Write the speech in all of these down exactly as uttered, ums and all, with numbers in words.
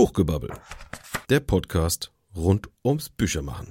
Buchgebabbel, der Podcast rund ums Büchermachen.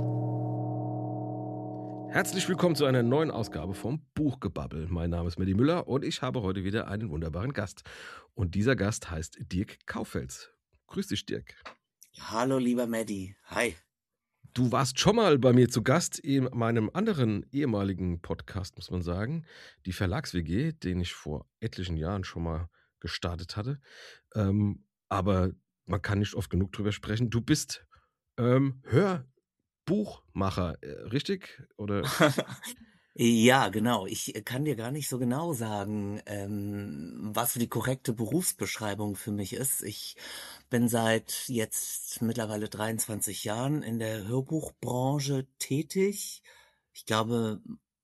Herzlich willkommen zu einer neuen Ausgabe vom Buchgebabbel. Mein Name ist Medi Müller und ich habe heute wieder einen wunderbaren Gast. Und dieser Gast heißt Dirk Kauffels. Grüß dich, Dirk. Hallo, lieber Medi. Hi. Du warst schon mal bei mir zu Gast in meinem anderen ehemaligen Podcast, muss man sagen, die Verlags-W G, den ich vor etlichen Jahren schon mal gestartet hatte. Ähm, aber man kann nicht oft genug drüber sprechen. Du bist ähm, Hörbuchmacher, äh, richtig? Oder? Ja, genau. Ich kann dir gar nicht so genau sagen, ähm, was so die korrekte Berufsbeschreibung für mich ist. Ich bin seit jetzt mittlerweile dreiundzwanzig Jahren in der Hörbuchbranche tätig. Ich glaube,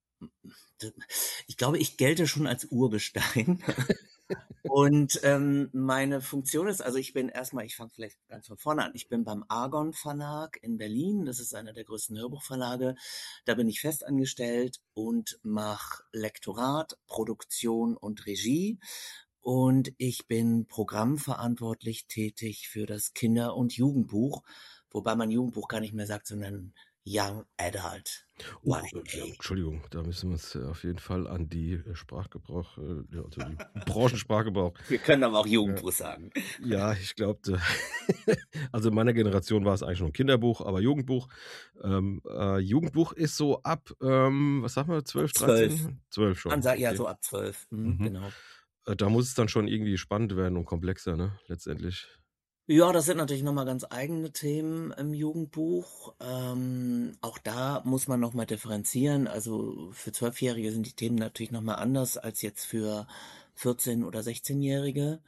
ich glaube, ich gelte schon als Urgestein. Und ähm, meine Funktion ist, also ich bin erstmal, ich fange vielleicht ganz von vorne an, ich bin beim Argon Verlag in Berlin, das ist einer der größten Hörbuchverlage, da bin ich festangestellt und mache Lektorat, Produktion und Regie und ich bin programmverantwortlich tätig für das Kinder- und Jugendbuch, wobei man Jugendbuch gar nicht mehr sagt, sondern Young Adult. Oh, äh, Entschuldigung, da müssen wir uns äh, auf jeden Fall an die äh, Sprachgebrauch, äh, ja, also die Branchensprachgebrauch. Wir können aber auch Jugendbuch sagen. Ja, ich glaube, also in meiner Generation war es eigentlich schon ein Kinderbuch, aber Jugendbuch. Ähm, äh, Jugendbuch ist so ab, ähm, was sagen wir, zwölf, dreizehn? zwölf schon. Man sagt ja Okay. so ab zwölf, mhm, Mhm. genau. Äh, Da muss es dann schon irgendwie spannend werden und komplexer, ne, letztendlich. Ja, das sind natürlich nochmal ganz eigene Themen im Jugendbuch. Ähm, auch da muss man nochmal differenzieren. Also für Zwölfjährige sind die Themen natürlich nochmal anders als jetzt für vierzehn- oder sechzehnjährige.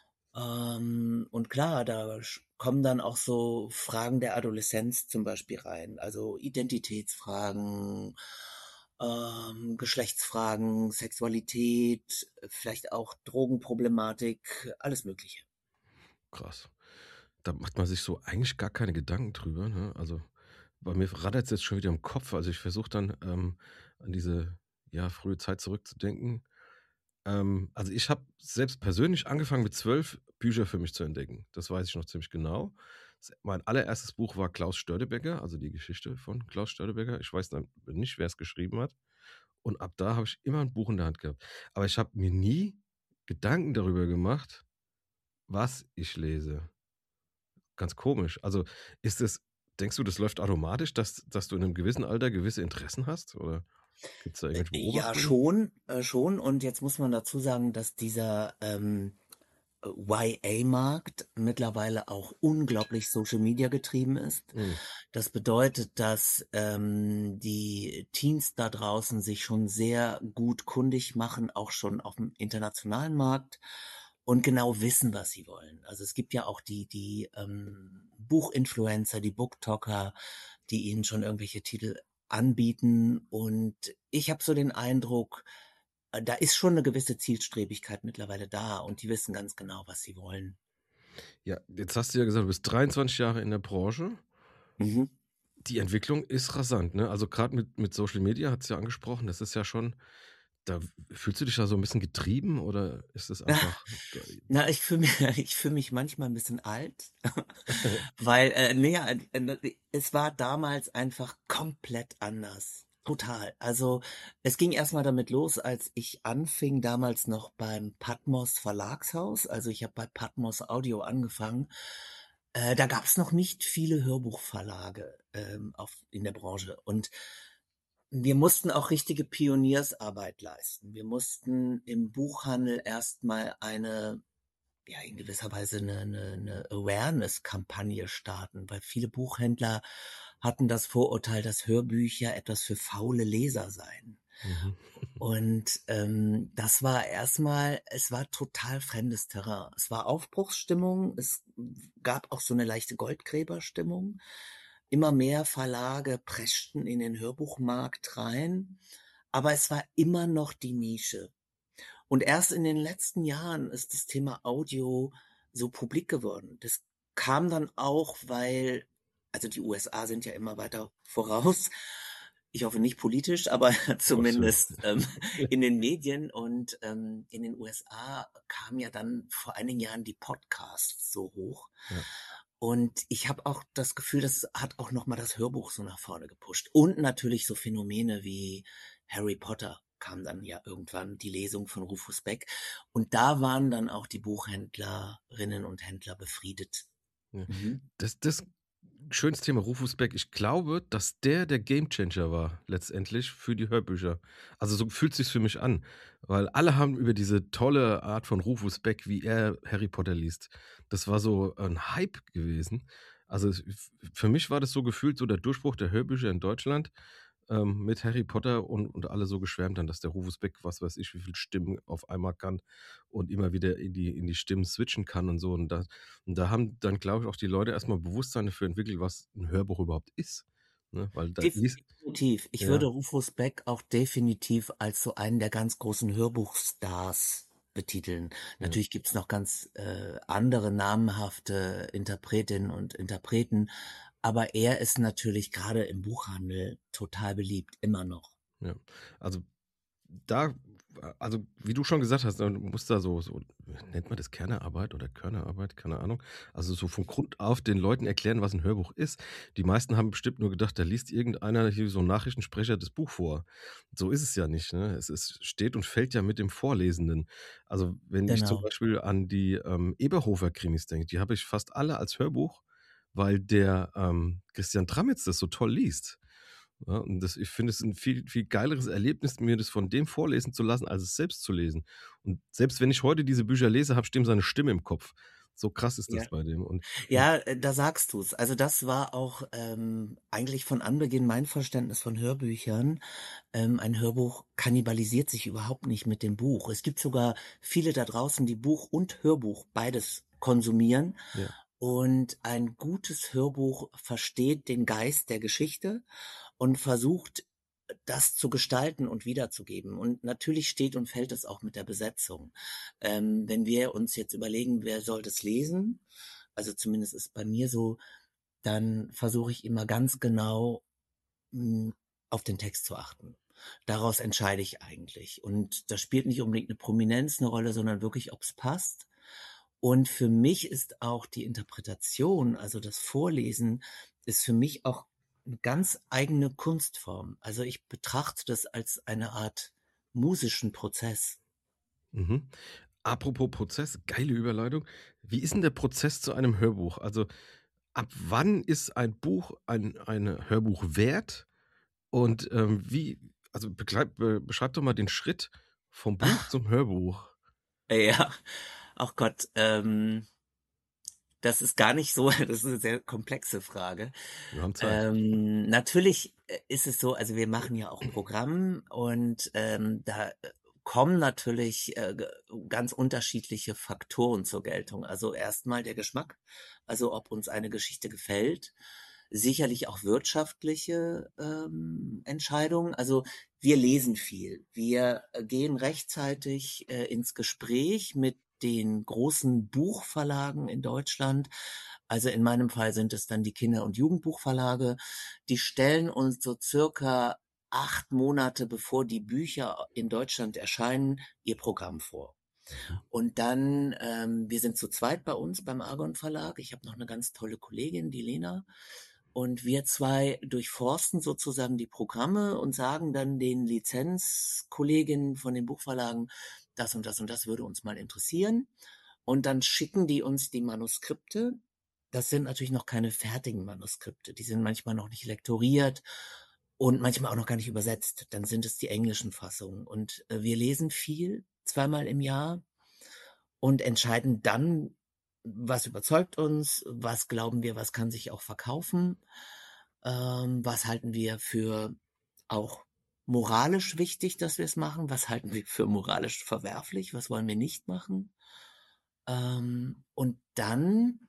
Ähm, und klar, da sch- kommen dann auch so Fragen der Adoleszenz zum Beispiel rein. Also Identitätsfragen, ähm, Geschlechtsfragen, Sexualität, vielleicht auch Drogenproblematik, alles Mögliche. Krass. Da macht man sich so eigentlich gar keine Gedanken drüber, ne? Also bei mir rattert es jetzt schon wieder im Kopf. Also ich versuche dann ähm, an diese ja, frühe Zeit zurückzudenken. Ähm, also ich habe selbst persönlich angefangen mit zwölf Bücher für mich zu entdecken. Das weiß ich noch ziemlich genau. Das, mein allererstes Buch war Klaus Störtebeker, also die Geschichte von Klaus Störtebeker. Ich weiß dann nicht, wer es geschrieben hat. Und ab da habe ich immer ein Buch in der Hand gehabt. Aber ich habe mir nie Gedanken darüber gemacht, was ich lese. Ganz komisch. Also ist es, denkst du, das läuft automatisch, dass, dass du in einem gewissen Alter gewisse Interessen hast? Oder gibt es da irgendwelche Ja, Beobachtungen? schon, äh, schon. Und jetzt muss man dazu sagen, dass dieser ähm, Y A-Markt mittlerweile auch unglaublich Social Media getrieben ist. Hm. Das bedeutet, dass ähm, die Teens da draußen sich schon sehr gut kundig machen, auch schon auf dem internationalen Markt und genau wissen, was sie wollen. Also es gibt ja auch die, die ähm, Buchinfluencer, die Booktalker, die ihnen schon irgendwelche Titel anbieten. Und ich habe so den Eindruck, äh, da ist schon eine gewisse Zielstrebigkeit mittlerweile da und die wissen ganz genau, was sie wollen. Ja, jetzt hast du ja gesagt, du bist dreiundzwanzig Jahre in der Branche. Mhm. Die Entwicklung ist rasant, ne? Also gerade mit, mit Social Media hat es ja angesprochen, das ist ja schon, da fühlst du dich da so ein bisschen getrieben oder ist es einfach. Na, ich fühle mich, ich fühle mich manchmal ein bisschen alt, weil, äh, nee, ja, äh, es war damals einfach komplett anders. Total. Also es ging erstmal damit los, als ich anfing, damals noch beim Patmos Verlagshaus. Also ich habe bei Patmos Audio angefangen. Äh, da gab es noch nicht viele Hörbuchverlage ähm, auf, in der Branche. Und wir mussten auch richtige Pioniersarbeit leisten. Wir mussten im Buchhandel erstmal eine, ja, in gewisser Weise eine, eine, eine Awareness-Kampagne starten, weil viele Buchhändler hatten das Vorurteil, dass Hörbücher etwas für faule Leser seien. Mhm. Und ähm, das war erstmal, es war total fremdes Terrain. Es war Aufbruchsstimmung, es gab auch so eine leichte Goldgräberstimmung. Immer mehr Verlage preschten in den Hörbuchmarkt rein, aber es war immer noch die Nische. Und erst in den letzten Jahren ist das Thema Audio so publik geworden. Das kam dann auch, weil, also die U S A sind ja immer weiter voraus. Ich hoffe nicht politisch, aber Um Gottes Willen. zumindest ähm, in den Medien. Und ähm, in den U S A kamen ja dann vor einigen Jahren die Podcasts so hoch. Ja. Und ich habe auch das Gefühl, das hat auch nochmal das Hörbuch so nach vorne gepusht. Und natürlich so Phänomene wie Harry Potter kam dann ja irgendwann, die Lesung von Rufus Beck. Und da waren dann auch die Buchhändlerinnen und Händler befriedet. Ja. Mhm. Das das schönes Thema Rufus Beck. Ich glaube, dass der der Gamechanger war letztendlich für die Hörbücher. Also, so fühlt sich's für mich an, weil alle haben über diese tolle Art von Rufus Beck, wie er Harry Potter liest. Das war so ein Hype gewesen. Also, es f für mich war das so gefühlt so der Durchbruch der Hörbücher in Deutschland, ähm, mit Harry Potter und und alle so geschwärmt haben, dass der Rufus Beck, was weiß ich, wie viel Stimmen auf einmal kann und immer wieder in die in die Stimmen switchen kann und so. Und da und da haben dann, glaube ich, auch die Leute erst mal Bewusstsein dafür entwickelt, was 'n Hörbuch überhaupt ist, ne? Weil da liest Definitiv. Ich ja, würde Rufus Beck auch definitiv als so einen der ganz großen Hörbuchstars betiteln. ja. Natürlich gibt's noch ganz äh, andere namhafte Interpretinnen und Interpreten, aber er ist natürlich gerade im Buchhandel total beliebt, immer noch. Ja. Also, da also, wie du schon gesagt hast, ne, du musst da so so nennt man das Kernearbeit oder Körnerarbeit? Keine Ahnung. Also, so von Grund auf den Leuten erklären, was 'n Hörbuch ist. Die meisten haben bestimmt nur gedacht, da liest irgendeiner hier so 'n Nachrichtensprecher das Buch vor. So ist es ja nicht, ne? Es es steht und fällt ja mit dem Vorlesenden. Also, wenn ich zum Genau. Beispiel an die, ähm, Eberhofer-Krimis denke, die habe ich fast alle als Hörbuch, weil der, ähm, Christian Tramitz das so toll liest. Ja, und das ich finde es 'n viel viel geileres Erlebnis, mir das von dem vorlesen zu lassen, als es selbst zu lesen. Und selbst wenn ich heute diese Bücher lese, habe ich dem seine Stimme im Kopf. So krass ist Ja. das bei dem. Und und Ja, äh, da sagst du's. Also das war auch ähm, eigentlich von Anbeginn mein Verständnis von Hörbüchern. Ähm, ein Hörbuch kannibalisiert sich überhaupt nicht mit dem Buch. Es gibt sogar viele da draußen, die Buch und Hörbuch beides konsumieren. ja, Und ein gutes Hörbuch versteht den Geist der Geschichte und versucht, das zu gestalten und wiederzugeben. Und natürlich steht und fällt es auch mit der Besetzung. Ähm, wenn wir uns jetzt überlegen, wer soll das lesen, also zumindest ist bei mir so, dann versuche ich immer ganz genau mh, auf den Text zu achten. Daraus entscheide ich eigentlich. Und das spielt nicht unbedingt eine Prominenz eine Rolle, sondern wirklich, ob es passt. Und für mich ist auch die Interpretation, also das Vorlesen, ist für mich auch eine ganz eigene Kunstform. Also ich betrachte das als eine Art musischen Prozess. mhm. Apropos Prozess, geile Überleitung. Wie ist 'n der Prozess zu einem Hörbuch? Also, ab wann ist ein Buch ein ein Hörbuch wert? Und, ähm, wie also, begleit be beschreib doch mal den Schritt vom Buch zum Hörbuch. Ja, ach Gott, ähm, das ist gar nicht so, das ist eine sehr komplexe Frage. Wir haben Zeit. Ähm, natürlich äh, ist es so, also wir machen ja auch Programm und ähm, da äh, kommen natürlich äh, ge- ganz unterschiedliche Faktoren zur Geltung. Also erstmal der Geschmack, also ob uns eine Geschichte gefällt, sicherlich auch wirtschaftliche ähm, Entscheidungen. Also wir lesen viel, wir äh, gehen rechtzeitig äh, ins Gespräch mit den großen Buchverlagen in Deutschland. Also in meinem Fall sind es dann die Kinder- und Jugendbuchverlage. Die stellen uns so circa acht Monate bevor die Bücher in Deutschland erscheinen, ihr Programm vor. Mhm. Und dann, ähm, wir sind zu zweit bei uns beim Argon Verlag. Ich habe noch eine ganz tolle Kollegin, die Lena. Und wir zwei durchforsten sozusagen die Programme und sagen dann den Lizenzkolleginnen von den Buchverlagen, das und das und das würde uns mal interessieren. Und dann schicken die uns die Manuskripte. Das sind natürlich noch keine fertigen Manuskripte. Die sind manchmal noch nicht lektoriert und manchmal auch noch gar nicht übersetzt. Dann sind es die englischen Fassungen. Und äh, wir lesen viel, zweimal im Jahr und entscheiden dann, was überzeugt uns, was glauben wir, was kann sich auch verkaufen, ähm, was halten wir für auch moralisch wichtig, dass wir es machen, was halten wir für moralisch verwerflich, was wollen wir nicht machen. Ähm, und dann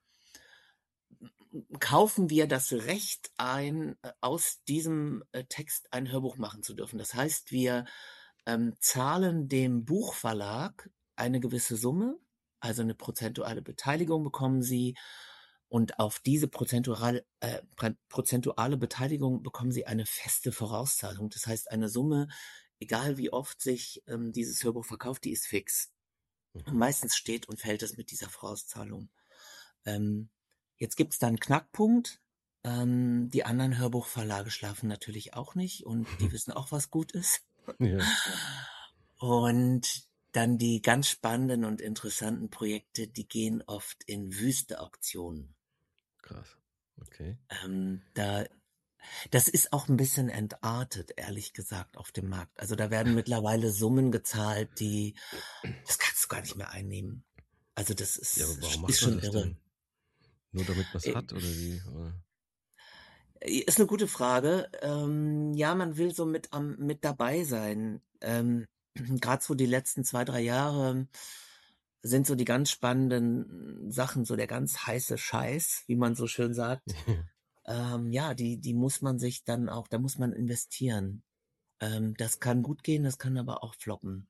kaufen wir das Recht ein, äh, aus diesem äh, Text ein Hörbuch machen zu dürfen. Das heißt, wir ähm, zahlen dem Buchverlag eine gewisse Summe, also eine prozentuale Beteiligung bekommen sie. Und auf diese prozentual äh, pra prozentuale Beteiligung bekommen sie eine feste Vorauszahlung. Das heißt, eine Summe, egal wie oft sich, ähm, dieses Hörbuch verkauft, die ist fix. Und Mhm. meistens steht und fällt es mit dieser Vorauszahlung. Ähm, jetzt gibt's da 'n Knackpunkt. Ähm, die anderen Hörbuchverlage schlafen natürlich auch nicht und die wissen auch, was gut ist. Ja. Und dann die ganz spannenden und interessanten Projekte, die gehen oft in wüste Auktionen. Krass. Okay. Ähm, da das ist auch 'n bisschen entartet, ehrlich gesagt, auf dem Markt. Also, da werden mittlerweile Summen gezahlt, die das kannst du gar nicht mehr einnehmen. Also, das Ja, ist aber warum ist macht man schon das irre. denn? Nur damit man's Äh hat oder wie? Oder? Äh, ist 'ne gute Frage. Ähm, ja, man will so mit am mit dabei sein. Ähm, grad so die letzten zwei, drei Jahre sind so die ganz spannenden Sachen, so der ganz heiße Scheiß, wie man so schön sagt. Ähm, ja, die die muss man sich dann auch da muss man investieren. Ähm, das kann gut gehen, das kann aber auch floppen.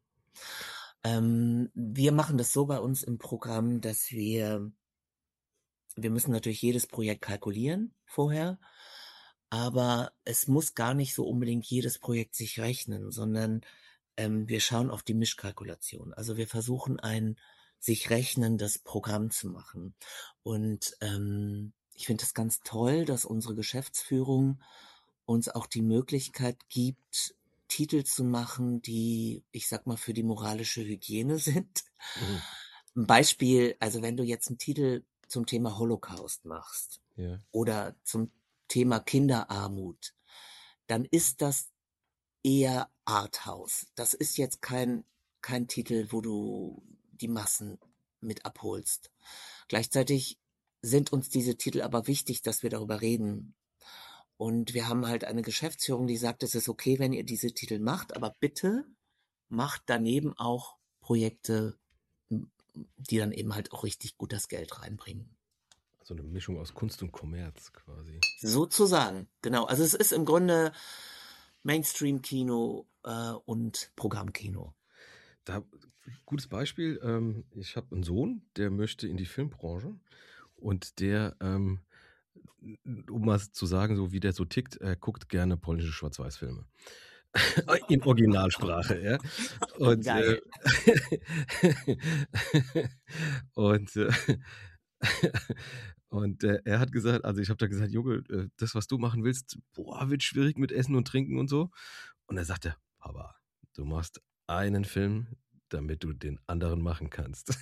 Ähm, wir machen das so bei uns im Programm, dass wir wir müssen natürlich jedes Projekt kalkulieren vorher, aber es muss gar nicht so unbedingt jedes Projekt sich rechnen, sondern, ähm, wir schauen auf die Mischkalkulation. Also, wir versuchen, ein sich rechnendes Programm zu machen. Und, ähm, ich finde das ganz toll, dass unsere Geschäftsführung uns auch die Möglichkeit gibt, Titel zu machen, die, ich sage mal, für die moralische Hygiene sind. Mhm. 'N Beispiel, also, wenn du jetzt 'n Titel zum Thema Holocaust machst Ja. oder zum Thema Kinderarmut, dann ist das eher Arthouse. Das ist jetzt kein kein Titel, wo du die Massen mit abholst. Gleichzeitig sind uns diese Titel aber wichtig, dass wir darüber reden. Und wir haben halt eine Geschäftsführung, die sagt: „Es ist okay, wenn ihr diese Titel macht, aber bitte macht daneben auch Projekte, m m die dann eben halt auch richtig gut das Geld reinbringen.“ So 'ne Mischung aus Kunst und Kommerz quasi. Sozusagen, genau. Also, es ist im Grunde Mainstream-Kino, äh, und Programmkino. Da gutes Beispiel, ähm, ich habe 'n Sohn, der möchte in die Filmbranche und der, ähm, n n um mal's zu sagen, so wie der so tickt, er guckt gerne polnische Schwarz-Weiß-Filme. In Originalsprache, ja. Und, äh Geil. und, äh und, äh, er hat gesagt also, ich habe dann gesagt: „Junge, äh, das, was du machen willst, boah, wird schwierig mit Essen und Trinken und so.“ Und dann sagt er: „Papa, du machst einen Film, damit du den anderen machen kannst.“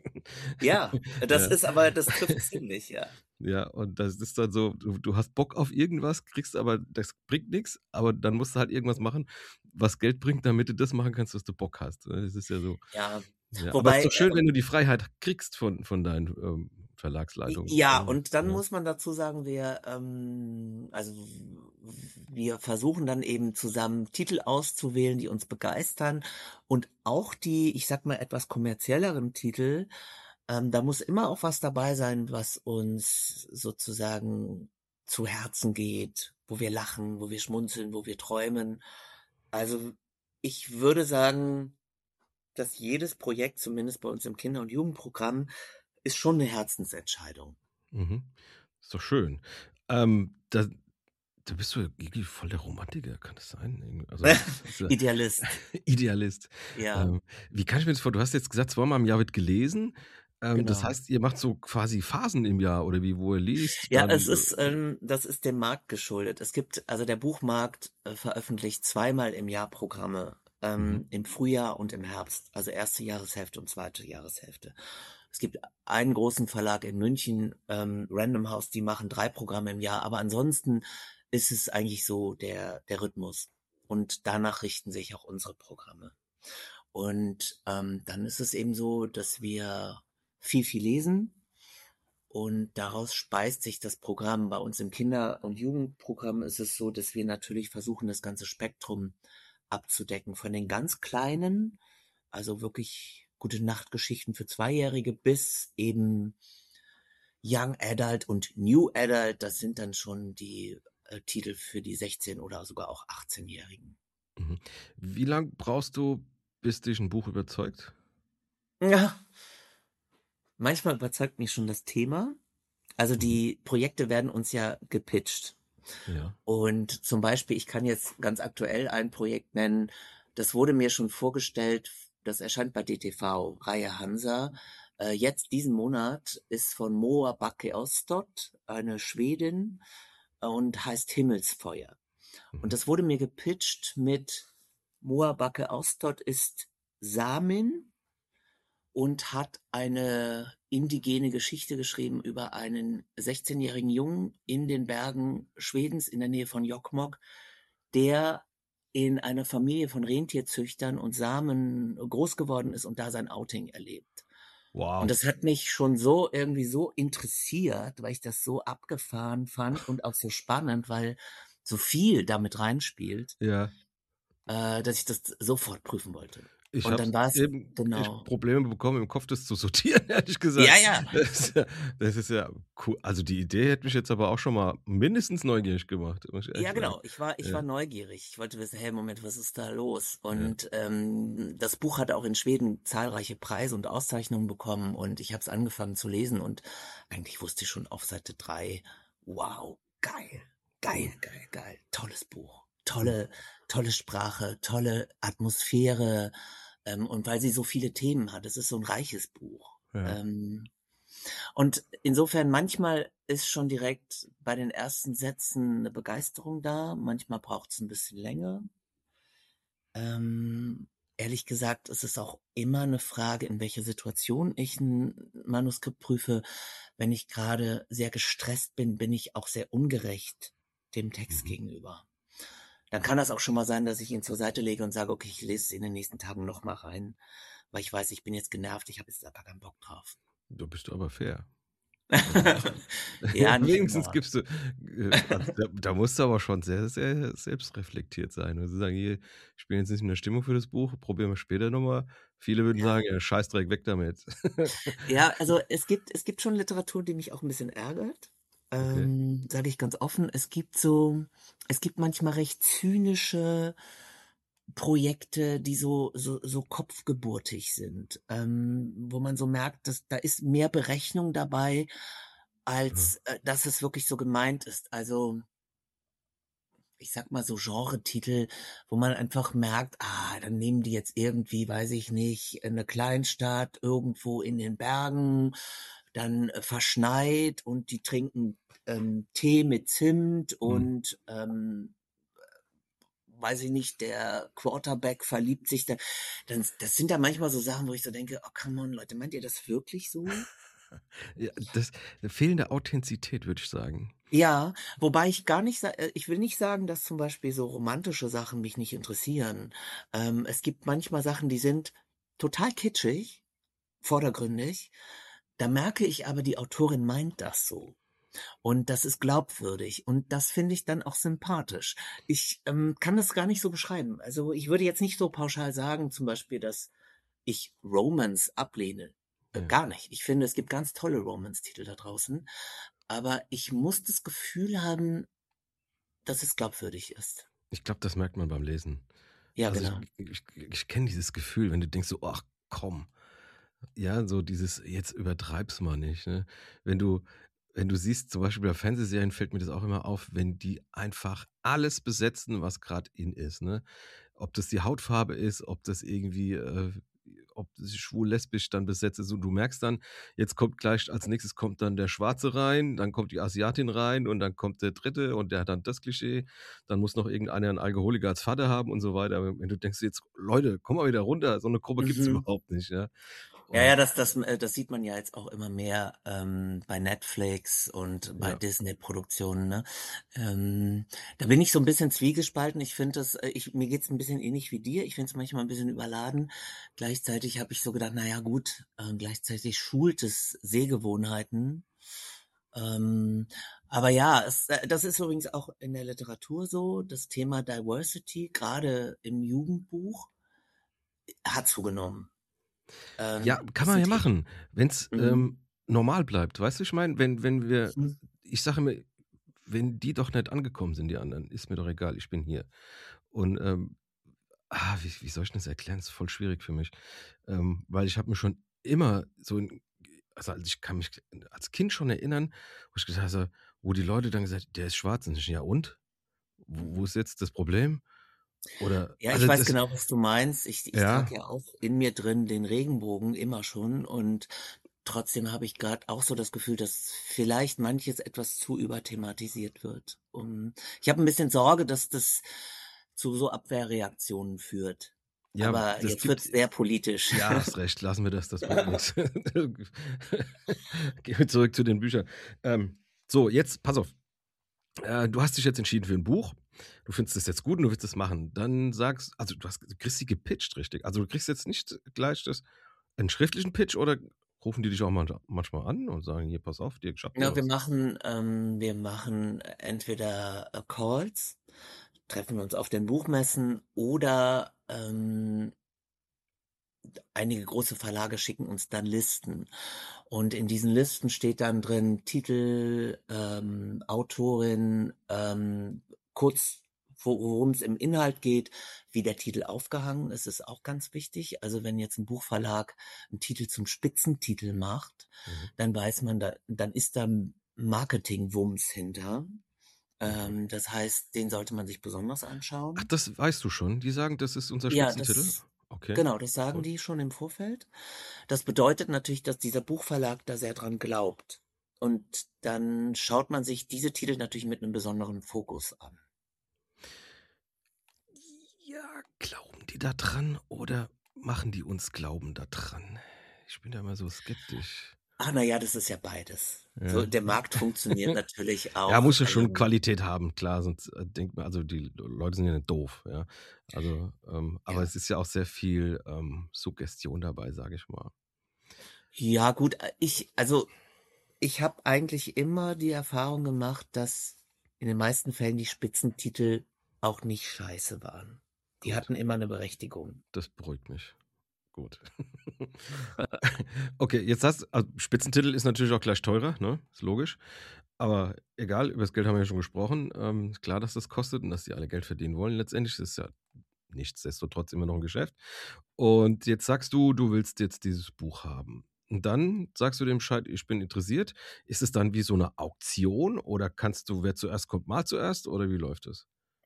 Ja, das Ja. ist aber das trifft ziemlich, ja. Ja, und das ist dann so, du du hast Bock auf irgendwas, kriegst aber das bringt nix, aber dann musst du halt irgendwas machen, was Geld bringt, damit du das machen kannst, was du Bock hast. Ne, das ist ja so Ja, ja, aber ist wobei, doch schön, ähm wenn du die Freiheit kriegst von von deinen, ähm, J Verlagsleitungen, ja, ähm, und dann ja. muss man dazu sagen, wir, ähm also, w w wir versuchen dann eben zusammen Titel auszuwählen, die uns begeistern und auch die, ich sage mal, etwas kommerzielleren Titel, ähm, da muss immer auch was dabei sein, was uns sozusagen zu Herzen geht, wo wir lachen, wo wir schmunzeln, wo wir träumen. Also, ich würde sagen, dass jedes Projekt, zumindest bei uns im Kinder und Jugendprogramm, ist schon 'ne Herzensentscheidung. Mhm. Ist doch schön. Ähm, da da bist du ja irgendwie voll der Romantiker, kann das sein? Irgendwie, also, ist ja Idealist. Idealist. Ja. Ähm, wie kann ich mir das vor du hast jetzt gesagt, zweimal im Jahr wird gelesen. Ähm, das Genau. heißt, ihr macht so quasi Phasen im Jahr oder wie, wo ihr liest, Ja, dann, es ist äh ähm, das ist dem Markt geschuldet. Es gibt also, der Buchmarkt, äh, veröffentlicht zweimal im Jahr Programme, Mhm. ähm, im Frühjahr und im Herbst, also, erste Jahreshälfte und zweite Jahreshälfte. Es gibt einen großen Verlag in München, ähm, Random House, die machen drei Programme im Jahr, aber ansonsten ist es eigentlich so der der Rhythmus und danach richten sich auch unsere Programme. Und, ähm, dann ist es eben so, dass wir viel, viel lesen und daraus speist sich das Programm. Bei uns im Kinder und Jugendprogramm ist es so, dass wir natürlich versuchen, das ganze Spektrum abzudecken, von den ganz Kleinen, also, wirklich Gute-Nacht-Geschichten für Zweijährige bis eben Young Adult und New Adult. Das sind dann schon die, äh, Titel für die sechzehn oder sogar auch Achtzehnjährigen. Mhm. Wie lang brauchst du, bis dich 'n Buch überzeugt? Ja. Manchmal überzeugt mich schon das Thema. Also Mhm. die Projekte werden uns ja gepitcht. Ja. Und zum Beispiel, ich kann jetzt ganz aktuell ein Projekt nennen, das wurde mir schon vorgestellt, das erscheint bei D T V, Reihe Hansa. Äh, jetzt diesen Monat ist von Moa Backe Ostot, eine Schwedin, äh, und heißt Himmelsfeuer. Und Mhm. das wurde mir gepitcht mit Moa Backe Ostot ist Samin und hat eine indigene Geschichte geschrieben über einen sechzehnjährigen Jungen in den Bergen Schwedens in der Nähe von Jokkmokk, der in einer Familie von Rentierzüchtern und Samen groß geworden ist und da sein Outing erlebt. Und Wow. das hat mich schon so irgendwie so interessiert, weil ich das so abgefahren fand und auch so spannend, weil so viel damit reinspielt, Ja. äh, dass ich das sofort prüfen wollte. Ich Und habe dann war es eben echt genau. Probleme bekommen, im Kopf das zu sortieren, ehrlich Ja, gesagt. ja. Das ist ja das ist ja cool. Also, die Idee hätte mich jetzt aber auch schon mal mindestens neugierig gemacht, muss ich ehrlich Ja, sagen. genau. Ich war ich war Ja, neugierig. Ich wollte wissen: „Hey, Moment, was ist da los?“ ja. Und, ähm, das Buch hat auch in Schweden zahlreiche Preise und Auszeichnungen bekommen und ich habe es angefangen zu lesen und eigentlich wusste ich schon auf Seite drei: „Wow, geil, Cool. geil, geil, geil. Tolles Buch. Mhm. Tolle tolle Sprache, tolle Atmosphäre“, ähm, und weil sie so viele Themen hat. Es ist so ein reiches Buch. Ja. Ähm und insofern manchmal ist schon direkt bei den ersten Sätzen eine Begeisterung da, manchmal braucht's ein bisschen länger. Ähm, ehrlich gesagt ist es auch immer eine Frage, in welcher Situation ich ein Manuskript prüfe. Wenn ich gerade sehr gestresst bin, bin ich auch sehr ungerecht dem Text Mhm. gegenüber. Dann kann das auch schon mal sein, dass ich ihn zur Seite lege und sage: „Okay, ich lese es in den nächsten Tagen noch mal rein, weil ich weiß, ich bin jetzt genervt, ich habe jetzt da gar keinen Bock drauf.“ Da bist du aber fair. Also, Ja, nicht wenigstens immer. gibst du äh, also, da da musst du aber schon sehr, sehr selbstreflektiert sein und zu sagen: „Hier, ich bin jetzt nicht in der Stimmung für das Buch, probieren wir später noch mal.“ Viele würden Ja. sagen: „Ja, Scheißdreck, weg damit.“ Ja, also es gibt es gibt schon Literatur, die mich auch ein bisschen ärgert, Okay. ähm, sage ich ganz offen. Es gibt so es gibt manchmal recht zynische Projekte, die so so so kopfgeburtig sind, ähm, wo man so merkt, dass da ist mehr Berechnung dabei, Mhm. als, äh, dass es wirklich so gemeint ist. Also, ich sag mal so Genretitel, wo man einfach merkt, ah, dann nehmen die jetzt irgendwie, weiß ich nicht, eine Kleinstadt irgendwo in den Bergen, dann, äh, verschneit und die trinken, ähm, Tee mit Zimt Mhm. und, ähm, weiß ich nicht, der Quarterback verliebt sich da. Dann das sind da manchmal so Sachen, wo ich so denke: „Oh, come on, Leute, meint ihr das wirklich so?“ Ja, das fehlende Authentizität, würde ich sagen. Ja, wobei ich gar nicht sa äh, ich will nicht sagen, dass zum Beispiel so romantische Sachen mich nicht interessieren. Ähm, es gibt manchmal Sachen, die sind total kitschig, vordergründig. Da merke ich aber, die Autorin meint das so und das ist glaubwürdig und das finde ich dann auch sympathisch. Ich, ähm, kann das gar nicht so beschreiben. Also, ich würde jetzt nicht so pauschal sagen, zum Beispiel, dass ich Romance ablehne. Äh, Ja. gar nicht. Ich finde, es gibt ganz tolle Romance-Titel da draußen, aber ich muss das Gefühl haben, dass es glaubwürdig ist. Ich glaube, das merkt man beim Lesen. Ja, Also, ich genau. ich ich kenne dieses Gefühl, wenn du denkst so: „Ach komm.“ Ja, so dieses: „Jetzt übertreib's mal nicht“, ne? Wenn du wenn du siehst, zum Beispiel bei Fernsehserien fällt mir das auch immer auf, wenn die einfach alles besetzen, was grad in ist, ne? Ob das die Hautfarbe ist, ob das irgendwie, äh ob das schwul-lesbisch dann besetzt ist und du merkst dann, jetzt kommt gleich als Nächstes kommt dann der Schwarze rein, dann kommt die Asiatin rein und dann kommt der Dritte und der hat dann das Klischee. Dann muss noch irgendeiner 'n Alkoholiker als Vater haben und so weiter. Wenn du denkst jetzt: „Leute, komm mal wieder runter, so 'ne Gruppe gibt's Mhm. überhaupt nicht“, ja? Ja, ja, Und das das äh, das sieht man ja jetzt auch immer mehr, ähm, bei Netflix und bei ja, Disney-Produktionen, ne? Ähm, da bin ich so 'n bisschen zwiegespalten. Ich finde das äh, ich mir geht's 'n bisschen ähnlich wie dir. Ich finde es manchmal 'n bisschen überladen. Gleichzeitig habe ich so gedacht: „Na ja, gut, äh, gleichzeitig schult es Sehgewohnheiten.“ Ähm, aber ja, es äh, das ist übrigens auch in der Literatur so. Das Thema Diversity, grade im Jugendbuch, hat zugenommen. ja, Ähm, kann ist man 'n ja Thema. machen, wenn's, Mhm. ähm, normal bleibt. Weißt du, ich meine, wenn wenn wir Mhm. ich sage mir: „Wenn die doch nicht angekommen sind, die anderen, ist mir doch egal, ich bin hier.“ Und, ähm, ah, wie wie soll ich denn das erklären? Ist voll schwierig für mich, ähm, weil ich habe mir schon immer so 'n also, als ich kann mich als Kind schon erinnern, wo ich gesagt habe, wo die Leute dann gesagt: „Der ist schwarz.“ Und ich: „Ja und? Wo wo Mhm. ist jetzt das Problem?“ Oder Ja, ich also, weiß das genau, was du meinst. Ich ich ja, trage ja auch in mir drin den Regenbogen immer schon und trotzdem habe ich grad auch so das Gefühl, dass vielleicht manches etwas zu überthematisiert wird. Um ich habe 'n bisschen Sorge, dass das zu so Abwehrreaktionen führt. ja, Aber das jetzt gibt wird's sehr politisch. ja, hast recht, lassen wir das, das bringt nix. Gehen wir zurück zu den Büchern. Ähm, so, jetzt pass auf. Äh, du hast dich jetzt entschieden für 'n Buch. Du findest es jetzt gut und du willst es machen. Dann sagst also, du hast du kriegst sie gepitcht, richtig? Also, du kriegst jetzt nicht gleich das 'n schriftlichen Pitch oder rufen die dich auch manch manchmal an und sagen: „Hier, pass auf, Dirk, ich habe hier Ja, wir was.“ machen ähm, wir machen entweder, äh, Calls, treffen uns auf den Buchmessen oder, ähm einige große Verlage schicken uns dann Listen. Und in diesen Listen steht dann drin Titel, ähm, Autorin, ähm, kurz, wo worum's im Inhalt geht, wie der Titel aufgehangen ist, ist auch ganz wichtig. Also, wenn jetzt 'n Buchverlag 'n Titel zum Spitzentitel macht, Mhm, dann weiß man, da dann ist da Marketingwumms hinter. mhm. Ähm, das heißt, den sollte man sich besonders Ach, anschauen. das weißt du schon? Die sagen, das ist unser Ja, Spitzentitel? das Okay, genau, das sagen cool. die schon im Vorfeld. Das bedeutet natürlich, dass dieser Buchverlag da sehr dran glaubt. Und dann schaut man sich diese Titel natürlich mit 'nem besonderen Fokus an. Ja, glauben die da dran oder machen die uns glauben da dran? Ich bin da immer so skeptisch. Ach, na ja, das ist ja beides. So, Ja. der Markt funktioniert natürlich Ja, auch, muss ja schon ähm Qualität haben, klar, sonst, äh, denkt man also, die Leute sind ja nicht doof, ja. Also, ähm, aber ja. es ist ja auch sehr viel, ähm, Suggestion dabei, sage ich mal. Ja gut, äh, ich also, ich habe eigentlich immer die Erfahrung gemacht, dass in den meisten Fällen die Spitzentitel auch nicht scheiße waren. Die Gut, hatten immer 'ne Berechtigung. das beruhigt mich. Gut. Okay, jetzt hast also, Spitzentitel ist natürlich auch gleich teurer, ne? Ist logisch. Aber egal, über das Geld haben wir ja schon gesprochen. Ähm, ist klar, dass das kostet und dass die alle Geld verdienen wollen. Letztendlich ist es ja nichtsdestotrotz immer noch 'n Geschäft. Und jetzt sagst du, du willst jetzt dieses Buch haben. Und dann sagst du dem Bescheid: „Ich bin interessiert.“ Ist es dann wie so 'ne Auktion oder kannst du wer zuerst kommt, mahlt zuerst oder wie läuft das?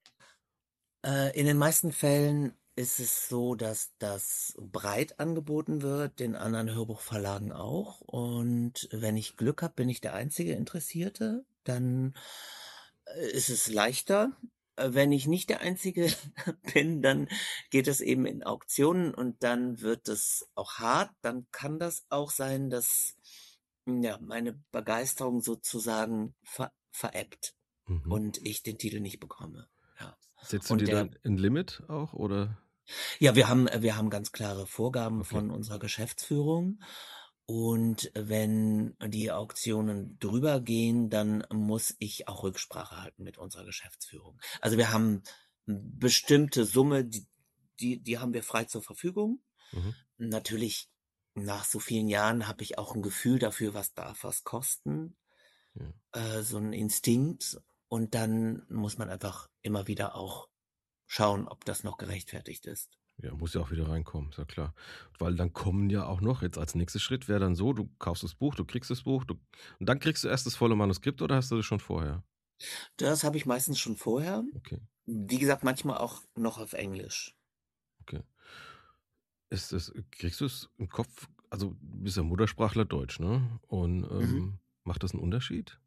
Äh, in den meisten Fällen ist es so, dass das breit angeboten wird, den anderen Hörbuchverlagen auch. Und wenn ich Glück habe, bin ich der einzige Interessierte, dann, äh, ist es leichter. Äh, wenn ich nicht der Einzige bin, dann geht es eben in Auktionen und dann wird es auch hart. Dann kann das auch sein, dass, hm, ja, meine Begeisterung sozusagen ver verebbt Mhm. und ich den Titel nicht bekomme. Ja. Setzt du Und dir der dann 'n Limit auch oder ja, wir haben äh, wir haben ganz klare Vorgaben okay. von unserer Geschäftsführung und wenn die Auktionen drüber gehen, dann muss ich auch Rücksprache halten mit unserer Geschäftsführung. Also, wir haben bestimmte Summe, die die die haben wir frei zur Verfügung. Mhm. Natürlich, nach so vielen Jahren habe ich auch 'n Gefühl dafür, was darf was kosten, Ja. äh, so 'n Instinkt. Und dann muss man einfach immer wieder auch schauen, ob das noch gerechtfertigt ist. Ja, muss ja auch wieder reinkommen, ist ja klar. Weil dann kommen ja auch noch jetzt als nächster Schritt wäre dann so, du kaufst das Buch, du kriegst das Buch, du und dann kriegst du erst das volle Manuskript oder hast du das schon vorher? Das habe ich meistens schon vorher. Okay, Wie gesagt, manchmal auch noch auf Englisch. okay. Ist das kriegst du's im Kopf also, du bist ja Muttersprachler Deutsch, ne? Und, Mhm. ähm, macht das 'n Unterschied?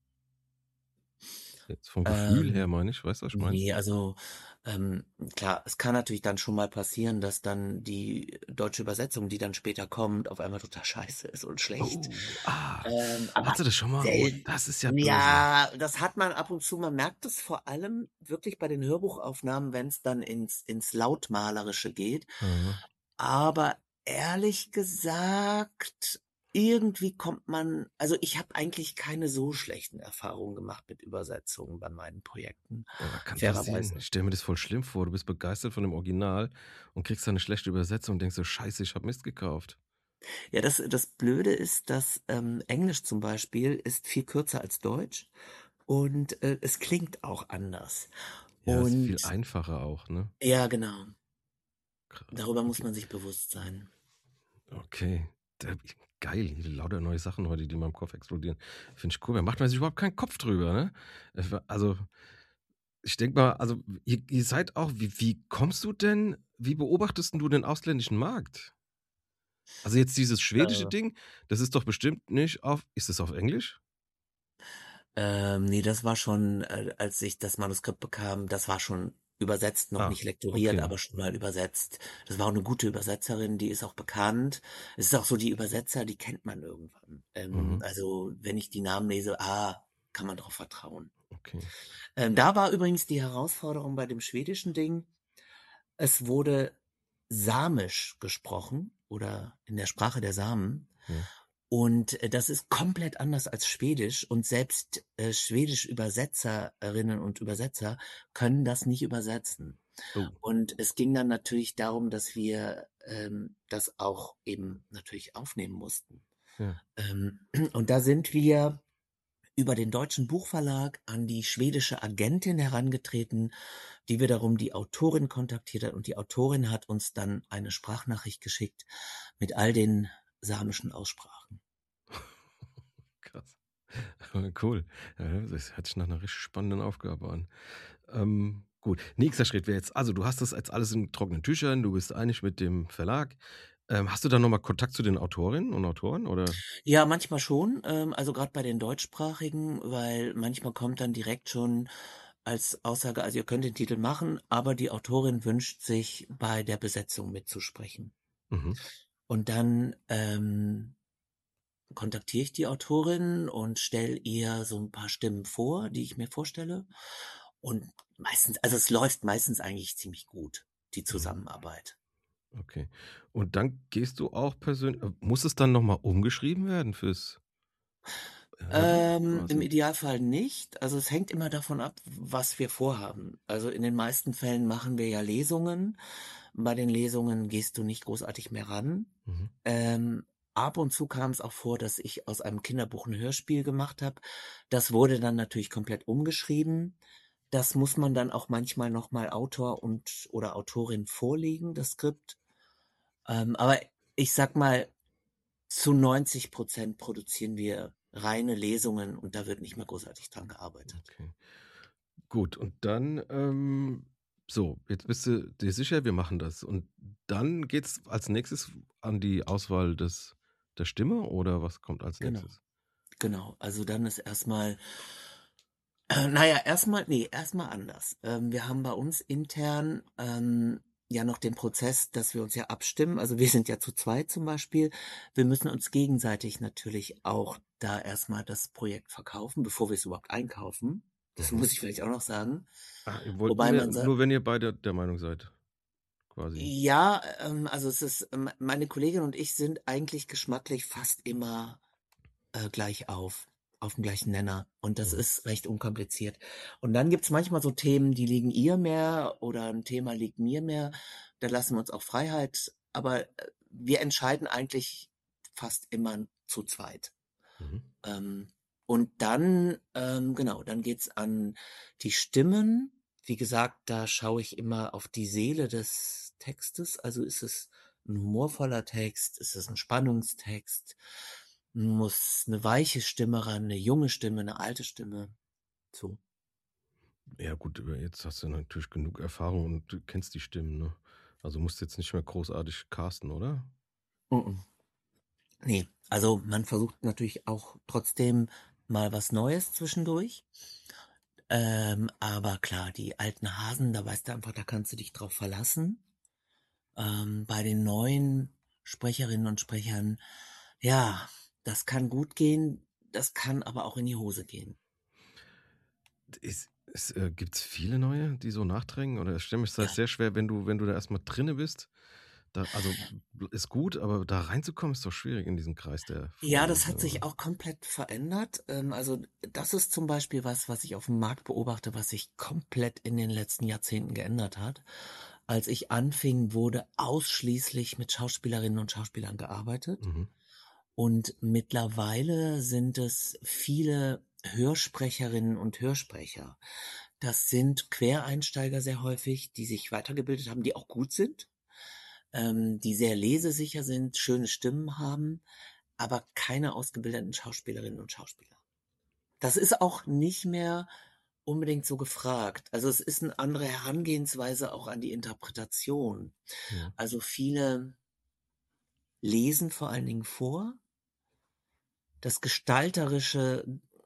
Jetzt vom Gefühl her Ähm, meine ich, weißt du, was ich meine? ne, also, ähm, klar, es kann natürlich dann schon mal passieren, dass dann die deutsche Übersetzung, die dann später kommt, auf einmal total scheiße ist und schlecht. Oh, ah, Ähm, aber hattest du das schon mal? Oh, selten. das ist ja böse. Ja, das hat man ab und zu. Man merkt es vor allem wirklich bei den Hörbuchaufnahmen, wenn's dann ins ins Lautmalerische geht. Mhm. Aber ehrlich gesagt, irgendwie kommt man also, ich habe eigentlich keine so schlechten Erfahrungen gemacht mit Übersetzungen bei meinen Projekten, Oh, kann passieren. fairerweise. Ich stelle mir das voll schlimm vor. Du bist begeistert von dem Original und kriegst dann 'ne schlechte Übersetzung und denkst so: „Scheiße, ich habe Mist gekauft.“ Ja, das das Blöde ist, dass, ähm, Englisch zum Beispiel ist viel kürzer als Deutsch und, äh, es klingt auch anders. Ja, ist viel Und einfacher auch, ne? ja, genau. Krass, Darüber muss okay. man sich bewusst sein. Okay. Da Geil, hier lauter neue Sachen heute, die in meinem Kopf explodieren. Finde ich cool. Da macht man sich überhaupt keinen Kopf drüber, ne? Es war also, ich denke mal, also, ihr ihr seid auch wie wie kommst du denn wie beobachtest 'n du den ausländischen Markt? Also, jetzt dieses schwedische Äh. Ding, das ist doch bestimmt nicht auf ist das auf Englisch? Ähm, ne, das war schon, äh, als ich das Manuskript bekam, das war schon übersetzt, noch Ah, nicht lektoriert, okay. aber schon mal übersetzt. Das war auch 'ne gute Übersetzerin, die ist auch bekannt. Es ist auch so, die Übersetzer, die kennt man irgendwann. Ähm, Mhm. also, wenn ich die Namen lese, ah, kann man drauf vertrauen. Okay. Ähm, da war übrigens die Herausforderung bei dem schwedischen Ding, es wurde Samisch gesprochen oder in der Sprache der Samen. Ja. Und, äh, das ist komplett anders als Schwedisch und selbst, äh, Schwedisch-Übersetzerinnen und Übersetzer können das nicht übersetzen. Oh. Und es ging dann natürlich darum, dass wir, ähm, das auch eben natürlich aufnehmen mussten. Ja. Ähm, und da sind wir über den Deutschen Buchverlag an die schwedische Agentin herangetreten, die wiederum die Autorin kontaktiert hat und die Autorin hat uns dann eine Sprachnachricht geschickt mit all den samischen Aussprachen. Krass. Cool. Ja, das hört sich nach 'ner richtig spannenden Aufgabe an. Ähm, gut, nächster Schritt wäre jetzt also, du hast das jetzt alles in trockenen Tüchern, du bist einig mit dem Verlag. Ähm, hast du da noch mal Kontakt zu den Autorinnen und Autoren, oder? Ja, manchmal schon, ähm, also, grad bei den deutschsprachigen, weil manchmal kommt dann direkt schon als Aussage: „Also, ihr könnt den Titel machen, aber die Autorin wünscht sich, bei der Besetzung mitzusprechen.“ Mhm. Und dann, ähm, kontaktiere ich die Autorin und stelle ihr so 'n paar Stimmen vor, die ich mir vorstelle. Und meistens also, es läuft meistens eigentlich ziemlich gut, die Mhm. Zusammenarbeit. Okay. Und dann gehst du auch persön äh, muss es dann noch mal umgeschrieben werden fürs Hörbuch Ähm, im quasi? Idealfall nicht. Also, es hängt immer davon ab, was wir vorhaben. Also, in den meisten Fällen machen wir ja Lesungen. Bei den Lesungen gehst du nicht großartig mehr ran. Mhm. Ähm, ab und zu kam's auch vor, dass ich aus einem Kinderbuch 'n Hörspiel gemacht habe. Das wurde dann natürlich komplett umgeschrieben. Das muss man dann auch manchmal noch mal Autor und oder Autorin vorlegen, das Skript. Ähm, aber ich sage mal, zu neunzig Prozent produzieren wir reine Lesungen und da wird nicht mehr großartig dran gearbeitet. Okay. Gut, und dann, ähm so, jetzt bist du dir sicher, wir machen das. Und dann geht's als Nächstes an die Auswahl des der Stimme oder was kommt als Genau, Nächstes? genau. Also, dann ist erst mal äh, na ja, erst mal ne, erst mal anders. Ähm, wir haben bei uns intern, ähm, ja noch den Prozess, dass wir uns ja abstimmen. Also, wir sind ja zu zweit zum Beispiel. Wir müssen uns gegenseitig natürlich auch da erst mal das Projekt verkaufen, bevor wir's überhaupt einkaufen. Das Mhm. muss ich vielleicht auch noch sagen. Ah, ihr wollt Wobei nur man sa nur wenn ihr beide der Meinung seid, quasi? Ja, ähm, also, es ist ähm, meine Kollegin und ich sind eigentlich geschmacklich fast immer, äh, gleich auf, auf'm gleichen Nenner und das Mhm. ist recht unkompliziert. Und dann gibt's manchmal so Themen, die liegen ihr mehr oder 'n Thema liegt mir mehr. Da lassen wir uns auch Freiheit, aber, äh, wir entscheiden eigentlich fast immer zu zweit. Mhm. Ähm, und dann, ähm, genau, dann geht's an die Stimmen. Wie gesagt, da schaue ich immer auf die Seele des Textes. Also, ist es 'n humorvoller Text? Ist es 'n Spannungstext? Muss 'ne weiche Stimme ran, 'ne junge Stimme, 'ne alte Stimme? So. Ja gut, aber jetzt hast du natürlich genug Erfahrung und du kennst die Stimmen, ne? Also, musst jetzt nicht mehr großartig casten, oder? M-m. Ne, also, man versucht natürlich auch trotzdem mal was Neues zwischendurch. Ähm, aber klar, die alten Hasen, da weißt du einfach, da kannst du dich drauf verlassen. Ähm, bei den neuen Sprecherinnen und Sprechern, ja, das kann gut gehen, das kann aber auch in die Hose gehen. Ist es äh, gibt's viele Neue, die so nachdrängen? Oder ich stelle mir's halt Ja. sehr schwer, wenn du wenn du da erst mal drinne bist. Da also, ist gut, aber da reinzukommen, ist doch schwierig in diesen Kreis der Ja, das hat Vorleser, sich oder? auch komplett verändert. Ähm, also, das ist zum Beispiel was, was ich auf'm Markt beobachte, was sich komplett in den letzten Jahrzehnten geändert hat. Als ich anfing, wurde ausschließlich mit Schauspielerinnen und Schauspielern gearbeitet. Mhm. Und mittlerweile sind es viele Hörsprecherinnen und Hörsprecher. Das sind Quereinsteiger sehr häufig, die sich weitergebildet haben, die auch gut sind, ähm, die sehr lesesicher sind, schöne Stimmen haben. aber keine ausgebildeten Schauspielerinnen und Schauspieler. Das ist auch nicht mehr unbedingt so gefragt. Also es ist eine andere Herangehensweise auch an die Interpretation. Ja. Also viele lesen vor allen Dingen vor. Das Gestalterische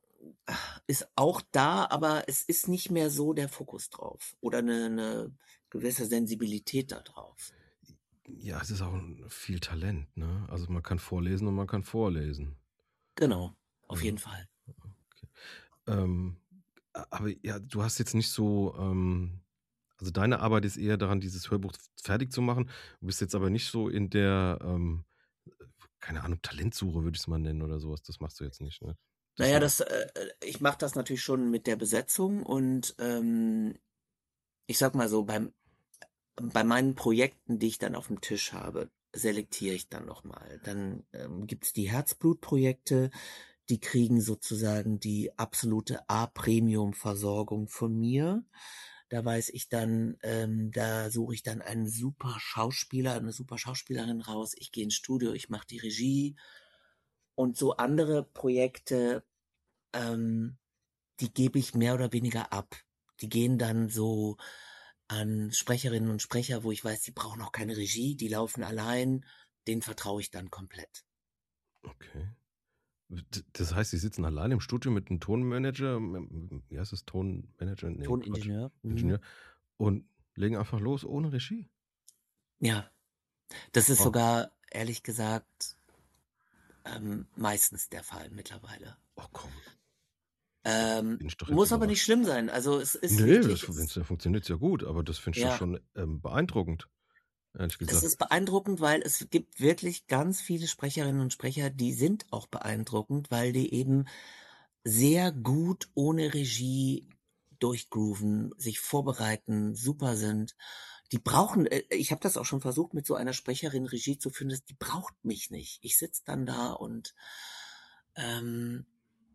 ist auch da, aber es ist nicht mehr so der Fokus drauf oder eine, eine gewisse Sensibilität da drauf. Ja, es ist auch viel Talent, ne? Also man kann vorlesen und man kann vorlesen. Genau, auf Ja. jeden Fall. Okay. Ähm, aber ja, du hast jetzt nicht so, ähm, also deine Arbeit ist eher daran, dieses Hörbuch fertig zu machen. Du bist jetzt aber nicht so in der, ähm, keine Ahnung, Talentsuche würde ich es mal nennen oder sowas. Das machst du jetzt nicht, ne? Das Naja, war, das, äh, ich mache das natürlich schon mit der Besetzung und ähm, ich sag mal so, beim, bei meinen Projekten, die ich dann auf dem Tisch habe, selektiere ich dann nochmal. Dann ähm, gibt's die Herzblutprojekte, die kriegen sozusagen die absolute A-Premium-Versorgung von mir. Da weiß ich dann, ähm, da suche ich dann einen super Schauspieler, eine super Schauspielerin raus. Ich gehe ins Studio, ich mache die Regie. Und so andere Projekte, ähm, die gebe ich mehr oder weniger ab. Die gehen dann so an Sprecherinnen und Sprecher, wo ich weiß, die brauchen auch keine Regie, die laufen allein, denen vertraue ich dann komplett. okay. D- Das heißt, sie sitzen allein im Studio mit einem Tonmanager, m- m- wie heißt das, Tonmanager? Nee, Quatsch, Toningenieur. Mhm. Ingenieur, und legen einfach los ohne Regie. Ja, das ist Oh, sogar, ehrlich gesagt, ähm, meistens der Fall mittlerweile. oh komm, da Ähm, bin ich doch jetzt muss aber überrascht. nicht schlimm sein. Also es ist Nee, wichtig, das, wenn es es, ja funktioniert, ja gut, aber das finde ich doch ja, schon ähm, beeindruckend, ehrlich das gesagt. ist beeindruckend, weil es gibt wirklich ganz viele Sprecherinnen und Sprecher, die sind auch beeindruckend, weil die eben sehr gut ohne Regie durchgrooven, sich vorbereiten, super sind. Die brauchen, äh, ich habe das auch schon versucht, mit so einer Sprecherin Regie zu führen, das- die braucht mich nicht. Ich sitze dann da und ähm,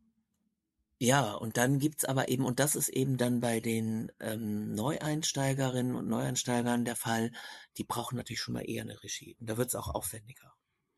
ja, und dann gibt's aber eben, und das ist eben dann bei den ähm, Neueinsteigerinnen und Neueinsteigern der Fall, die brauchen natürlich schon mal eher eine Regie. Und da wird's auch aufwendiger.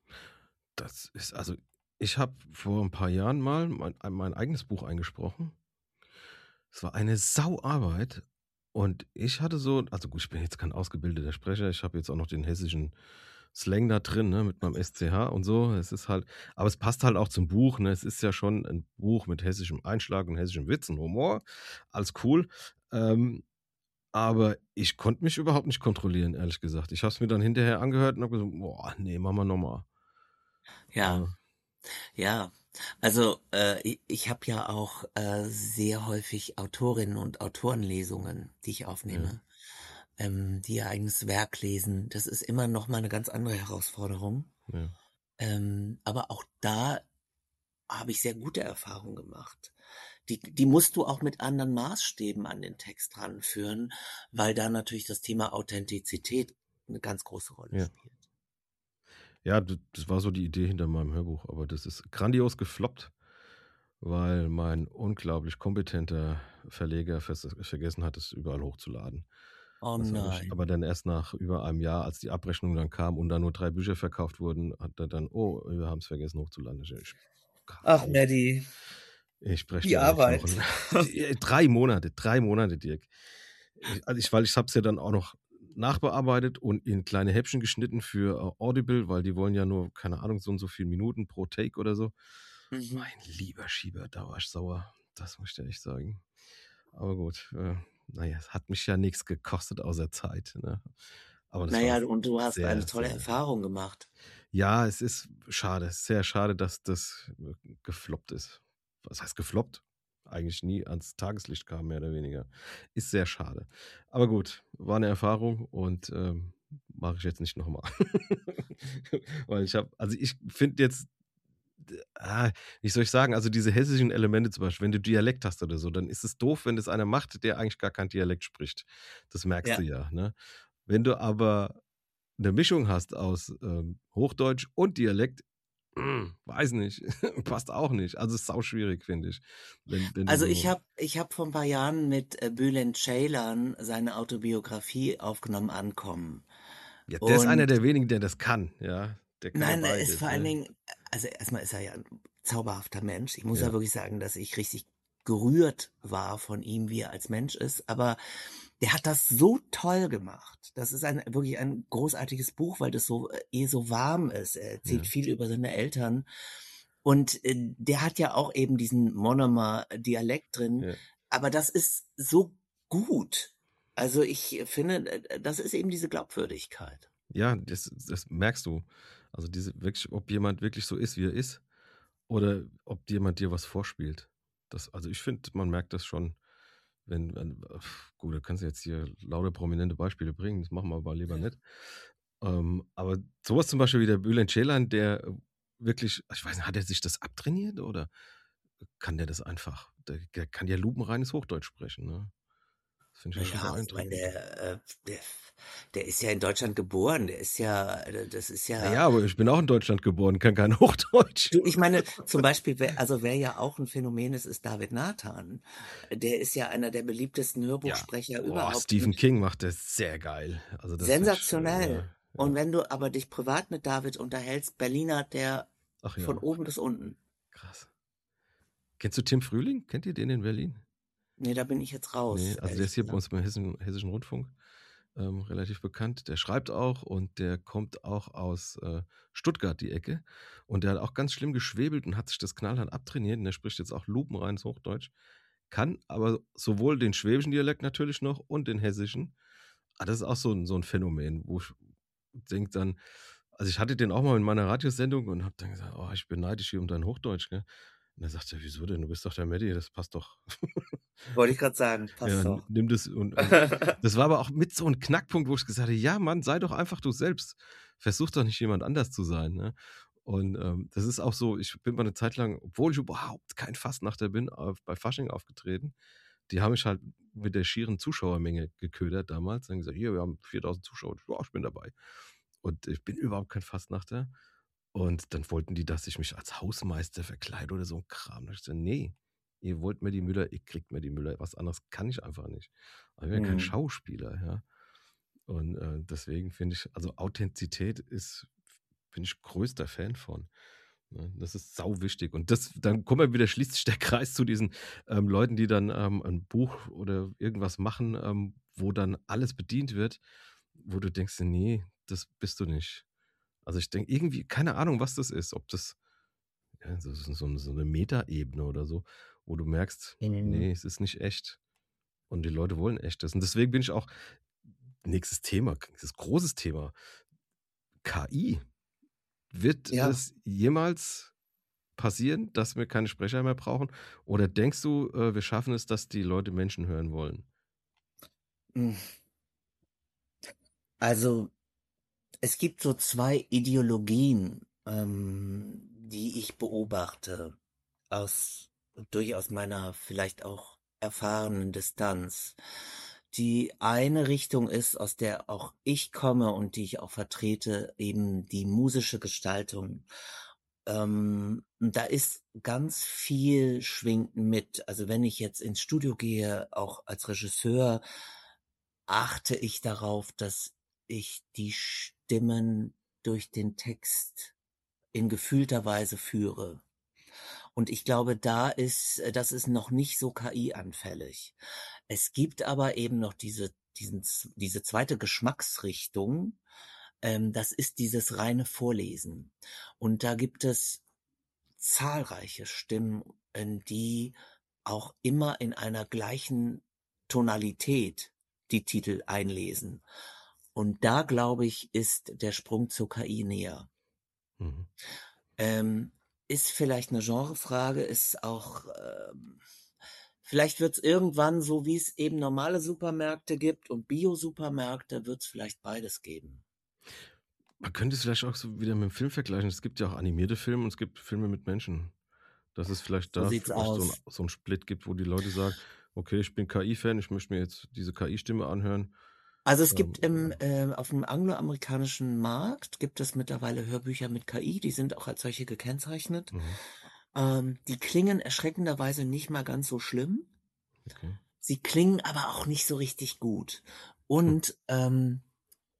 Das ist, also, ich habe vor ein paar Jahren mal mein, mein eigenes Buch eingesprochen. Es war eine Sauarbeit. Und ich hatte so, also gut, ich bin jetzt kein ausgebildeter Sprecher, ich habe jetzt auch noch den hessischen Slang da drin, ne, mit meinem S C H und so. Es ist halt, aber es passt halt auch zum Buch, ne? Es ist ja schon ein Buch mit hessischem Einschlag und hessischem Witz und Humor. Alles cool. Ähm, aber ich konnte mich überhaupt nicht kontrollieren, ehrlich gesagt. Ich habe es mir dann hinterher angehört und habe gesagt, boah, nee, machen wir nochmal. Ja, Ja, ja. Also äh, ich, ich habe ja auch äh, sehr häufig Autorinnen und Autorenlesungen, die ich ja, aufnehme, ähm, die ihr eigenes Werk lesen. Das ist immer noch mal eine ganz andere Herausforderung. ja. Ähm, aber auch da habe ich sehr gute Erfahrungen gemacht. Die, die musst du auch mit anderen Maßstäben an den Text ranführen, weil da natürlich das Thema Authentizität eine ganz große Rolle Ja. spielt. Ja, d das war so die Idee hinter meinem Hörbuch, aber das ist grandios gefloppt, weil mein unglaublich kompetenter Verleger vers vergessen hat, es überall hochzuladen. Oh Was aber sch nein. aber dann erst nach über einem Jahr, als die Abrechnung dann kam und da nur drei Bücher verkauft wurden, hat er dann: „Oh, wir haben's vergessen hochzuladen.“ Ich ich Ach, Gott, Maddie, ich breche die dir da die Arbeit. Knochen. Äh, drei Monate, drei Monate, Dirk. Ich also, ich weil ich habe es ja dann auch noch nachbearbeitet und in kleine Häppchen geschnitten für, äh, Audible, weil die wollen ja nur, keine Ahnung, so und so viel Minuten pro Take oder so. Mhm. Mein lieber Schieber, da war ich sauer. Das muss ich dir echt sagen. Aber gut, äh, na ja, es hat mich ja nichts gekostet außer Zeit, ne? Aber das war Naja, und du hast eine sehr, tolle sehr, Erfahrung gemacht. ja, es ist schade, sehr schade, dass das äh, gefloppt ist. Was heißt gefloppt? Eigentlich nie ans Tageslicht kam, mehr oder weniger. Ist sehr schade. Aber gut, war eine Erfahrung und ähm, mache ich jetzt nicht nochmal. Weil ich habe, also ich finde jetzt, ah, wie soll ich sagen, also diese hessischen Elemente zum Beispiel, wenn du Dialekt hast oder so, dann ist es doof, wenn das einer macht, der eigentlich gar kein Dialekt spricht. Das merkst du Ja. ja, ne? Wenn du aber eine Mischung hast aus ähm, Hochdeutsch und Dialekt, hm, weiß nicht, passt auch nicht. Also ist sau schwierig, finde ich. Wenn, wenn du Also ich so. habe ich hab vor ein paar Jahren mit äh, Bülent Ceylan seine Autobiografie aufgenommen, Ankommen. Ja, der ist einer Und der wenigen, der das kann, ja. Der kann ja Nein, er ist beides, vor allen ne? Dingen, also erstmal ist er ja ein zauberhafter Mensch. Ich muss ja Ja, wirklich sagen, dass ich richtig gerührt war von ihm, wie er als Mensch ist. Aber der hat das so toll gemacht. Das ist ein wirklich ein großartiges Buch, weil das so äh, eh so warm ist. Er erzählt ja, viel über seine Eltern. Und äh, der hat ja auch eben diesen Monomer-Dialekt drin. ja. Aber das ist so gut. Also ich finde, äh, das ist eben diese Glaubwürdigkeit. Ja, das das merkst du. Also, diese wirklich ob jemand wirklich so ist, wie er ist, oder ob jemand dir was vorspielt. Das also, ich finde, man merkt das schon, wenn wenn äh, gut, da kannst du jetzt hier lauter prominente Beispiele bringen, das machen wir aber lieber nicht. Ähm, aber sowas zum Beispiel wie der Bülent Ceylan, der äh, wirklich ich weiß nicht, hat er sich das abtrainiert oder kann der das einfach? Der der kann ja lupenreines Hochdeutsch sprechen, ne? Das finde ich Na ja schon ja, ich meine, beeindruckend. der, äh, der der ist ja in Deutschland geboren. Der ist ja äh, das ist Na ja ja, aber ich bin auch in Deutschland geboren, kann kein Hochdeutsch. du, ich meine, zum Beispiel, wer also wer ja auch ein Phänomen ist, ist David Nathan. Der ist ja einer der beliebtesten Ja. Hörbuchsprecher Oh, überhaupt Stephen und King macht das sehr geil. Also, das finde ich, äh, sensationell. ja, Und ja. wenn du aber dich privat mit David unterhältst, Berliner, der Ach von ja, oben bis unten. krass. Kennst du Tim Frühling? Kennt ihr den in Berlin? Ne, da bin ich jetzt Ne, raus, also der ist ehrlich hier bei gesagt. uns beim Hessen Hessischen Rundfunk, ähm, relativ bekannt. Der schreibt auch und der kommt auch aus, äh, Stuttgart, die Ecke. Und der hat auch ganz schlimm geschwebelt und hat sich das knallhart abtrainiert und der spricht jetzt auch lupenreines Hochdeutsch, kann aber sowohl den schwäbischen Dialekt natürlich noch und den hessischen. Ah, das ist auch so 'n so 'n Phänomen, wo ich denke dann also, ich hatte den auch mal in meiner Radiosendung und habe dann gesagt: „Oh, ich beneide dich hier um dein Hochdeutsch, gell?“ Und er sagt er: „Wieso denn? Du bist doch der Matti, das passt doch.“ Wollte ich gerade sagen, Ja, passt n doch. nimm das und und das war aber auch mit so 'n Knackpunkt, wo ich gesagt habe: „Ja, Mann, sei doch einfach du selbst. Versuch doch nicht jemand anders zu sein“, ne? Und, ähm, das ist auch so ich bin mal 'ne Zeit lang, obwohl ich überhaupt kein Fastnachter bin, auf bei Fasching aufgetreten. Die haben mich halt mit der schieren Zuschauermenge geködert damals. Dann gesagt: „Hier, wir haben viertausend Zuschauer.“ Ich: „Ja, ich bin dabei.“ Und ich bin überhaupt kein Fastnachter. Und dann wollten die, dass ich mich als Hausmeister verkleide oder so 'n Kram. Da habe ich gesagt: „Ne, ihr wollt mir die Müller, ihr kriegt mir die Müller. Was anderes kann ich einfach nicht. Aber ich bin ja kein Mhm. Schauspieler, ja?“ Und, äh, deswegen finde ich also Authentizität ist bin ich größter Fan von, ne? Das ist sauwichtig. Und das dann kommen wir wieder schließt sich der Kreis zu diesen, ähm, Leuten, die dann, ähm, 'n Buch oder irgendwas machen, ähm, wo dann alles bedient wird, wo du denkst dir: „Ne, das bist du nicht.“ Also, ich denke irgendwie keine Ahnung, was das ist, ob das ja, so so so 'ne so 'ne Metaebene oder so, wo du merkst: Mhm. „Ne, es ist nicht echt und die Leute wollen Echtes.“ Und deswegen bin ich auch nächstes Thema, nächstes großes Thema, K I. Wird Ja. es jemals passieren, dass wir keine Sprecher mehr brauchen? Oder denkst du, äh, wir schaffen es, dass die Leute Menschen hören wollen? Hm, also, es gibt so zwei Ideologien, ähm, die ich beobachte aus durchaus meiner vielleicht auch erfahrenen Distanz. Die eine Richtung ist, aus der auch ich komme und die ich auch vertrete, eben die musische Gestaltung. Ähm, da ist ganz viel schwingt mit. Also, wenn ich jetzt ins Studio gehe, auch als Regisseur, achte ich darauf, dass ich die Stimmen durch den Text in gefühlter Weise führe. Und ich glaube, da ist äh, das ist noch nicht so K I-anfällig. Es gibt aber eben noch diese diesen z diese zweite Geschmacksrichtung, ähm, das ist dieses reine Vorlesen. Und da gibt es zahlreiche Stimmen, ähm, die auch immer in einer gleichen Tonalität die Titel einlesen. Und da, glaube ich, ist der Sprung zur K I näher. Mhm. Ähm, ist vielleicht eine Genrefrage, ist auch, ähm vielleicht wird's irgendwann so, wie es eben normale Supermärkte gibt und Biosupermärkte, wird's vielleicht beides geben. Man könnte es vielleicht auch so wieder mit dem Film vergleichen. Es gibt ja auch animierte Filme und es gibt Filme mit Menschen. Dass es vielleicht So da sieht's vielleicht so 'n aus. so 'n Split gibt, wo die Leute sagen: „Okay, ich bin K I-Fan, ich möchte mir jetzt diese K I-Stimme anhören.“ Also, es Ähm, gibt im äh, auf dem angloamerikanischen Markt gibt es mittlerweile Hörbücher mit K I, die sind auch als solche gekennzeichnet. mhm, Ähm, die klingen erschreckenderweise nicht mal ganz so schlimm. okay. Sie klingen aber auch nicht so richtig gut. Hm, Und, ähm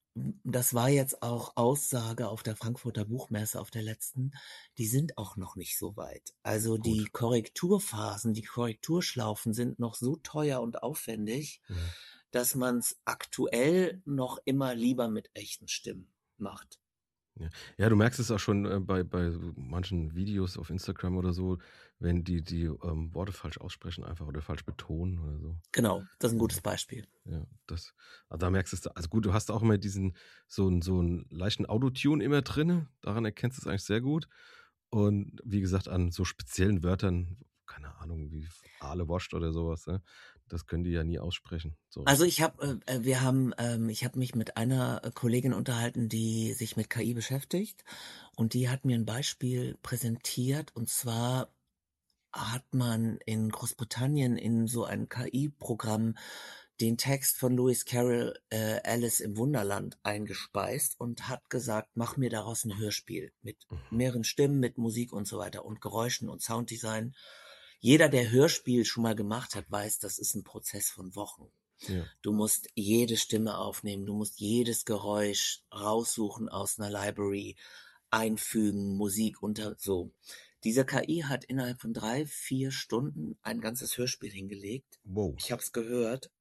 das war jetzt auch Aussage auf der Frankfurter Buchmesse, auf der letzten, die sind auch noch nicht so weit. Also die Gut. Korrekturphasen, die Korrekturschlaufen sind noch so teuer und aufwendig, Mhm. dass man's aktuell noch immer lieber mit echten Stimmen macht. Ja. Ja, du merkst es auch schon, äh, bei bei so manchen Videos auf Instagram oder so, wenn die die, ähm, Worte falsch aussprechen einfach oder falsch betonen oder so. Genau, das ist 'n Ja, gutes Beispiel. ja, das ah, da merkst du's also gut, du hast auch immer diesen so 'n so 'n leichten Autotune immer drinne, daran erkennst du's eigentlich sehr gut. Und wie gesagt, an so speziellen Wörtern, keine Ahnung, wie f Aale wascht oder so was, ne? Das können die ja nie aussprechen, so Also, richtig. ich habe äh, äh, wir haben ähm, ich habe mich mit einer, äh, Kollegin unterhalten, die sich mit K I beschäftigt und die hat mir 'n Beispiel präsentiert. Und zwar hat man in Großbritannien in so ein K I-Programm den Text von Lewis Carroll, äh, „Alice im Wunderland“ eingespeist und hat gesagt: „Mach mir daraus 'n Hörspiel mit Mhm. mehreren Stimmen, mit Musik und so weiter und Geräuschen und Sounddesign.“ Jeder, der Hörspiel schon mal gemacht hat, weiß, das ist 'n Prozess von Wochen. Ja. Du musst jede Stimme aufnehmen, du musst jedes Geräusch raussuchen aus 'ner Library, einfügen, Musik unter so. Diese K I hat innerhalb von drei, vier Stunden ein ganzes Hörspiel hingelegt. Wow. Ich habe es gehört.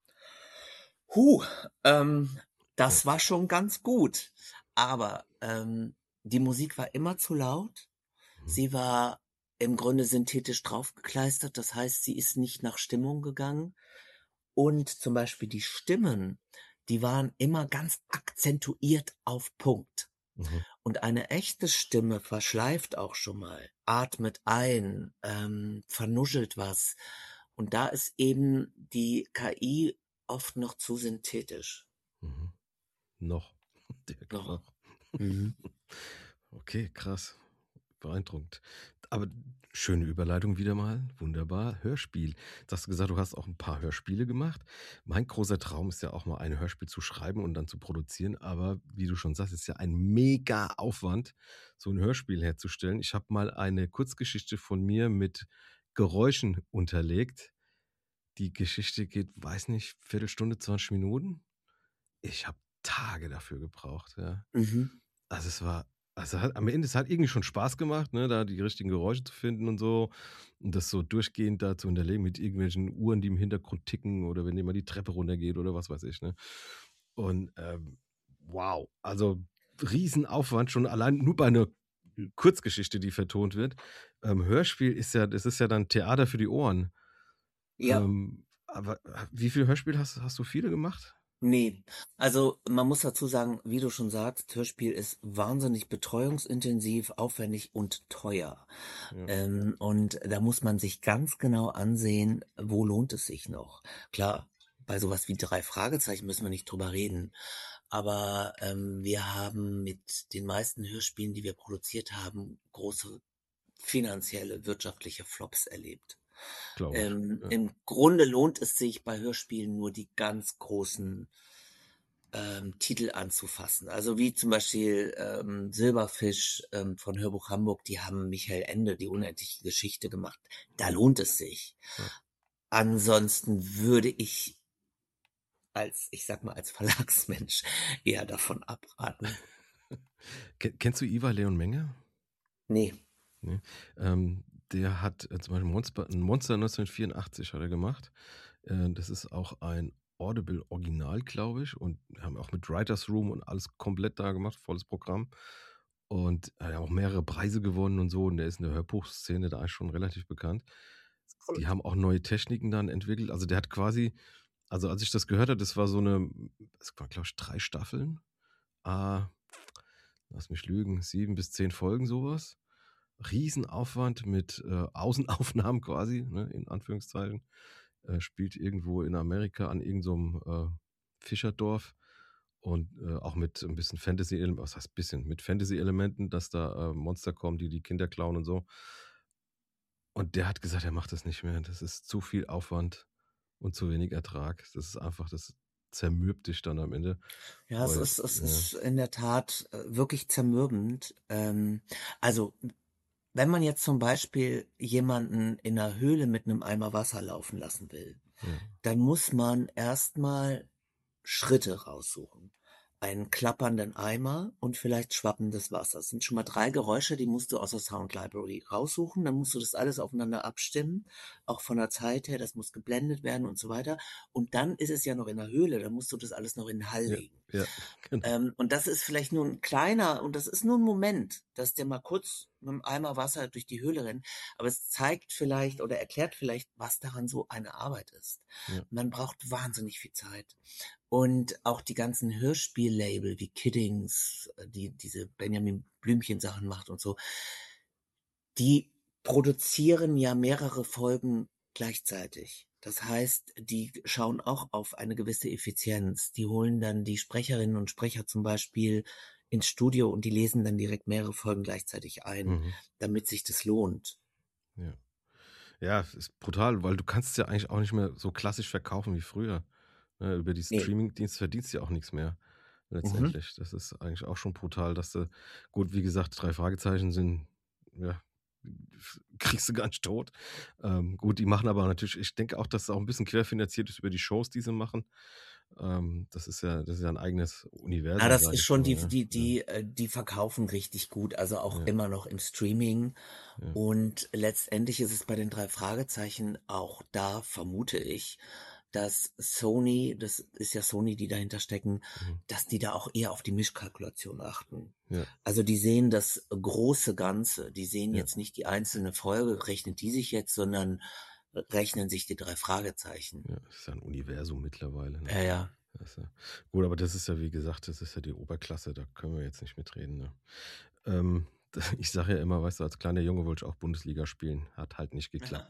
Hu, ähm, Ja. das war schon ganz gut, aber, ähm, die Musik war immer zu laut. Mhm. Sie war im Grunde synthetisch draufgekleistert, das heißt, sie ist nicht nach Stimmung gegangen. Und zum Beispiel die Stimmen, die waren immer ganz akzentuiert auf Punkt. Mhm. Und eine echte Stimme verschleift auch schon mal, atmet ein, ähm, vernuschelt was. Und da ist eben die K I oft noch zu synthetisch. Mhm. Noch. Direkt Noch. noch. Mhm. Okay, krass. Beeindruckend. Aber schöne Überleitung wieder mal. Wunderbar. Hörspiel. Jetzt hast du gesagt, du hast auch 'n paar Hörspiele gemacht. Mein großer Traum ist ja auch mal ein Hörspiel zu schreiben und dann zu produzieren, aber wie du schon sagst, ist ja ein Megaaufwand, so 'n Hörspiel herzustellen. Ich habe mal eine Kurzgeschichte von mir mit Geräuschen unterlegt. Die Geschichte geht, weiß nicht, Viertelstunde, zwanzig Minuten. Ich habe Tage dafür gebraucht, ja. Mhm. Also, es war also, hat am Ende es hat irgendwie schon Spaß gemacht, ne, da die richtigen Geräusche zu finden und so und das so durchgehend da zu unterlegen mit irgendwelchen Uhren, die im Hintergrund ticken oder wenn jemand die Treppe runtergeht oder was weiß ich, ne? Und, ähm, wow, also, Riesenaufwand schon allein nur bei 'ner Kurzgeschichte, die vertont wird. Ähm, Hörspiel ist ja das ist ja dann Theater für die Ohren. Ja. Ähm, aber wie viel Hörspiel hast hast du viele gemacht? Ne, also, man muss dazu sagen, wie du schon sagst, Hörspiel ist wahnsinnig betreuungsintensiv, aufwendig und teuer. Ja. Ähm, und da muss man sich ganz genau ansehen, wo lohnt es sich noch? Klar, bei so was wie drei Fragezeichen müssen wir nicht drüber reden, aber, ähm, wir haben mit den meisten Hörspielen, die wir produziert haben, große finanzielle, wirtschaftliche Flops erlebt. Glaube ich, Ähm, ja. im Grunde lohnt es sich bei Hörspielen nur die ganz großen ähm, Titel anzufassen. Also, wie zum Beispiel, ähm, Silberfisch, ähm, von Hörbuch Hamburg, die haben Michael Ende, die unendliche Geschichte gemacht. Da Ja. lohnt es sich. Ja. Ansonsten würde ich als ich sage mal, als Verlagsmensch eher davon abraten. Ken kennst du Ivar Leon Menge? Ne. Ne? Ähm, der hat, äh, zum Beispiel Monster 'n Monster neunzehnhundertvierundachtzig hat er gemacht. Äh, das ist auch ein Audible Original, glaube ich, und haben auch mit Writers Room und alles komplett da gemacht, volles Programm. Und er hat auch mehrere Preise gewonnen und so und der ist in der Hörbuchszene da eigentlich schon relativ bekannt. Die haben auch neue Techniken dann entwickelt. Also, der hat quasi also, als ich das gehört habe, das war so 'ne es war, glaube ich, drei Staffeln, ah, lass mich lügen, sieben bis zehn Folgen, so was. Riesenaufwand mit, äh, Außenaufnahmen quasi, ne, in Anführungszeichen. Äh, spielt irgendwo in Amerika an irgend so 'nem, äh, Fischerdorf und, äh, auch mit 'n bisschen Fantasy-Element was heißt bisschen, mit Fantasy-Elementen, dass da, äh, Monster kommen, die die Kinder klauen und so. Und der hat gesagt, er macht das nicht mehr. Das ist zu viel Aufwand und zu wenig Ertrag. Das ist einfach das zermürbt dich dann am Ende, Ja, es weil ist es ja. ist in der Tat, äh, wirklich zermürbend. Ähm, also, wenn man jetzt zum Beispiel jemanden in 'ner Höhle mit 'nem Eimer Wasser laufen lassen will, Ja. dann muss man erst mal Schritte raussuchen. einen klappernden Eimer und vielleicht schwappendes Wasser. Das sind schon mal drei Geräusche, die musst du aus der Sound Library raussuchen. Dann musst du das alles aufeinander abstimmen, auch von der Zeit her. Das muss geblendet werden und so weiter. Und dann ist es ja noch in der Höhle. Dann musst du das alles noch in den Hall Ja, legen. ja, genau. Ähm, und das ist vielleicht nur ein kleiner, und das ist nur ein Moment, dass der mal kurz mit einem Eimer Wasser durch die Höhle rennt. Aber es zeigt vielleicht oder erklärt vielleicht, was daran so eine Arbeit ist. Ja. Man braucht wahnsinnig viel Zeit. Und auch die ganzen Hörspiellabel wie Kiddings, die diese Benjamin Blümchen Sachen macht und so, die produzieren ja mehrere Folgen gleichzeitig. Das heißt, die schauen auch auf eine gewisse Effizienz. Die holen dann die Sprecherinnen und Sprecher zum Beispiel ins Studio und die lesen dann direkt mehrere Folgen gleichzeitig ein, Mhm. damit sich das lohnt. Ja. Ja, ist brutal, weil du kannst es ja eigentlich auch nicht mehr so klassisch verkaufen wie früher. Ne, über die Nee. Streamingdienste verdienst du ja auch nichts mehr Mhm. letztendlich. Das ist eigentlich auch schon brutal, dass du gut, wie gesagt, drei Fragezeichen sind, ja, kriegst du gar nicht tot. Ähm, gut, die machen aber natürlich, ich denke auch, dass es auch ein bisschen querfinanziert ist über die Shows, die sie machen. Ähm, das ist ja, das ist ja ein eigenes Ja, Universum, das sage ist ich schon mal, die, ja. die, Ja, die, äh, die verkaufen richtig gut, also auch ja, immer noch im Streaming. ja. Und letztendlich ist es bei den drei Fragezeichen auch da, vermute ich, dass Sony, das ist ja Sony, die dahinter stecken, Mhm. dass die da auch eher auf die Mischkalkulation achten. Ja, Also die sehen das große Ganze, die sehen ja, jetzt nicht die einzelne Folge, rechnen die sich jetzt, sondern rechnen sich die drei Fragezeichen. ja. Das ist ja ein Universum mittlerweile, ne? Ja, ja. Das ist ja, gut, aber das ist ja, wie gesagt, das ist ja die Oberklasse, da können wir jetzt nicht mitreden. Ne? Ähm, ich sage ja immer, weißt du, als kleiner Junge wollte ich auch Bundesliga spielen, hat halt nicht geklappt.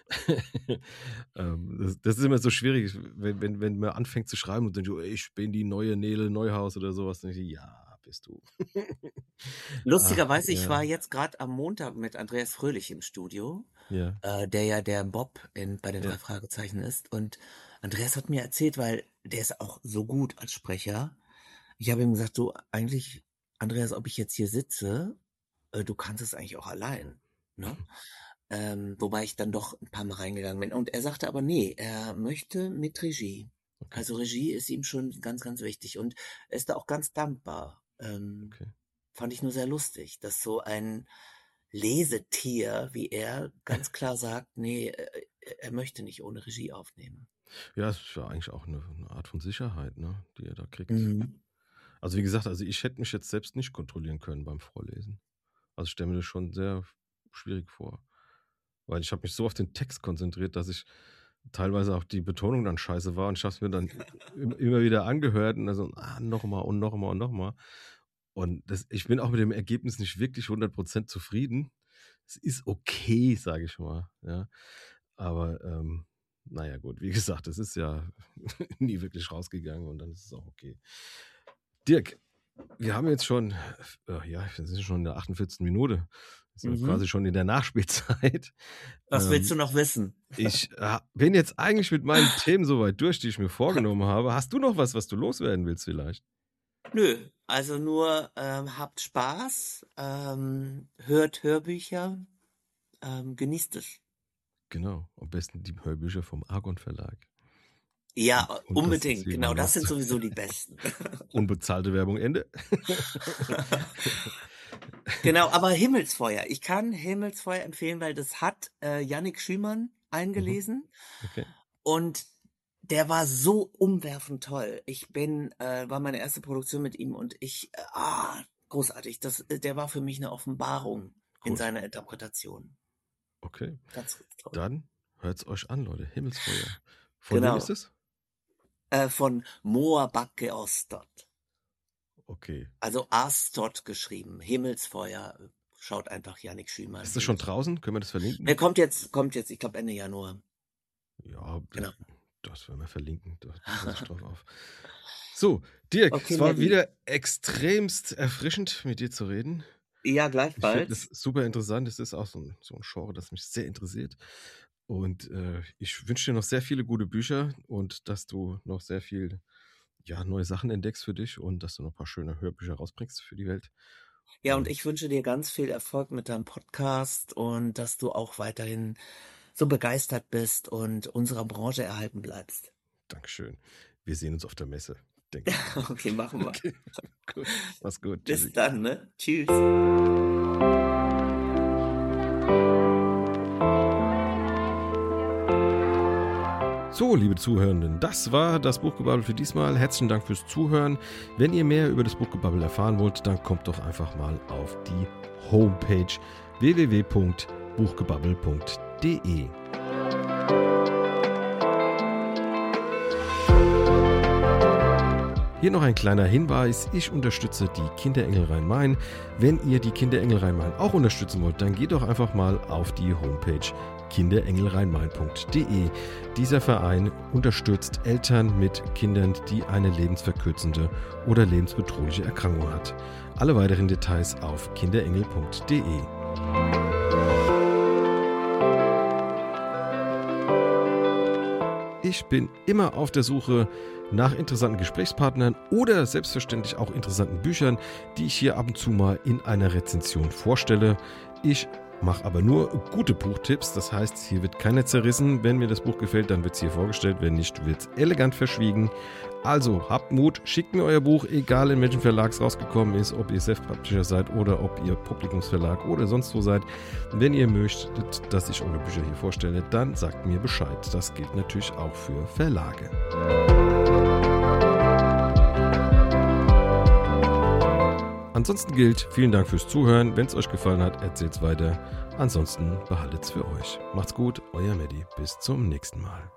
ähm, das, das ist immer so schwierig, wenn, wenn, wenn man anfängt zu schreiben und dann so, ey, ich bin die neue Nele Neuhaus oder sowas, dann denke ich, ja, bist du. Ach, Lustigerweise, ich war ja, jetzt gerade am Montag mit Andreas Fröhlich im Studio, ja, äh, der ja der Bob in, bei den ja, drei Fragezeichen ist. Und Andreas hat mir erzählt, weil der ist auch so gut als Sprecher. Ich habe ihm gesagt, du, eigentlich, Andreas, ob ich jetzt hier sitze, äh, du kannst es eigentlich auch allein. Ne? Ähm, wobei ich dann doch ein paar Mal reingegangen bin. Und er sagte aber, nee, er möchte mit Regie. okay, Also Regie ist ihm schon ganz, ganz wichtig. Und er ist da auch ganz dankbar. Ähm, okay. Fand ich nur sehr lustig, dass so ein Lesetier wie er ganz klar sagt, nee, äh, er möchte nicht ohne Regie aufnehmen. Ja, es ist ja eigentlich auch eine, eine Art von Sicherheit, ne, die er da kriegt. Mhm. Also wie gesagt, also ich hätte mich jetzt selbst nicht kontrollieren können beim Vorlesen. Also ich stelle mir das schon sehr schwierig vor. Weil ich habe mich so auf den Text konzentriert, dass ich teilweise auch die Betonung dann scheiße war und ich habe es mir dann im- immer wieder angehört und dann so, ah, nochmal und nochmal und nochmal. Und das, ich bin auch mit dem Ergebnis nicht wirklich hundert Prozent zufrieden. Es ist okay, sage ich mal. Ja. Aber ähm, naja, gut, wie gesagt, es ist ja nie wirklich rausgegangen und dann ist es auch okay. Dirk, wir haben jetzt schon, äh, ja, wir sind schon in der achtundvierzigsten Minute. Wir sind Mhm. quasi schon in der Nachspielzeit. Was willst du Ähm, noch wissen? ich äh, bin jetzt eigentlich mit meinen Themen soweit durch, die ich mir vorgenommen habe. Hast du noch was, was du loswerden willst vielleicht? Nö, also nur ähm, habt Spaß, ähm, hört Hörbücher, ähm, genießt es. Genau, am besten die Hörbücher vom Argon Verlag. Ja, Und das ist unbedingt. wie Genau, war das was? sind sowieso die besten. Unbezahlte Werbung, Ende. Genau, aber Himmelsfeuer. Ich kann Himmelsfeuer empfehlen, weil das hat äh, Yannick Schümann Mhm, eingelesen okay. und der war so umwerfend toll. Ich bin, äh, war meine erste Produktion mit ihm und ich, äh, ah, großartig. Das, äh, der war für mich eine Offenbarung in Cool. seiner Interpretation. Okay. Ganz, ganz toll. Dann hört's euch an, Leute. Himmelsfeuer. Von wem ist Genau. es? Äh, von Moa Backe Ostot. Okay. Also Astot geschrieben. Himmelsfeuer. Schaut einfach Yannick Schümann. Ist das schon Himmelsfeuer. draußen? Können wir das verlinken? Er kommt jetzt, kommt jetzt, ich glaube Ende Januar. Ja, Genau. das werden wir verlinken. Da passe ich drauf auf. So, Dirk, Okay, es war Maddie. wieder extremst erfrischend, mit dir zu reden. Ja, Ich finde gleichfalls. das super interessant. Es ist auch so ein, so ein Genre, das mich sehr interessiert. Und äh, ich wünsche dir noch sehr viele gute Bücher und dass du noch sehr viel ja, neue Sachen entdeckst für dich und dass du noch ein paar schöne Hörbücher rausbringst für die Welt. Ja, und Und ich wünsche dir ganz viel Erfolg mit deinem Podcast und dass du auch weiterhin so begeistert bist und unserer Branche erhalten bleibst. Dankeschön. Wir sehen uns auf der Messe. denke. Okay, machen wir. Okay, gut. Mach's gut. Bis Tschüssi. dann, ne? Tschüss. So, liebe Zuhörenden, das war das Buchgebabbel für diesmal. Herzlichen Dank fürs Zuhören. Wenn ihr mehr über das Buchgebabbel erfahren wollt, dann kommt doch einfach mal auf die Homepage w w w punkt buchgebabbel punkt d e. Hier noch ein kleiner Hinweis, ich unterstütze die Kinderengel Rhein-Main. Wenn ihr die Kinderengel Rhein-Main auch unterstützen wollt, dann geht doch einfach mal auf die Homepage kinderengelrheinmain punkt d e. Dieser Verein unterstützt Eltern mit Kindern, die eine lebensverkürzende oder lebensbedrohliche Erkrankung hat. Alle weiteren Details auf kinderengel punkt d e. Ich bin immer auf der Suche nach interessanten Gesprächspartnern oder selbstverständlich auch interessanten Büchern, die ich hier ab und zu mal in einer Rezension vorstelle. Ich mache aber nur gute Buchtipps, das heißt, hier wird keiner zerrissen. Wenn mir das Buch gefällt, dann wird es hier vorgestellt, wenn nicht, wird es elegant verschwiegen. Also, habt Mut, schickt mir euer Buch, egal in welchem Verlag es rausgekommen ist, ob ihr Self-Publisher seid oder ob ihr Publikumsverlag oder sonst wo seid. Wenn ihr möchtet, dass ich eure Bücher hier vorstelle, dann sagt mir Bescheid. Das gilt natürlich auch für Verlage. Ansonsten gilt, vielen Dank fürs Zuhören. Wenn es euch gefallen hat, erzählt es weiter. Ansonsten behaltet es für euch. Macht's gut, euer Medi. Bis zum nächsten Mal.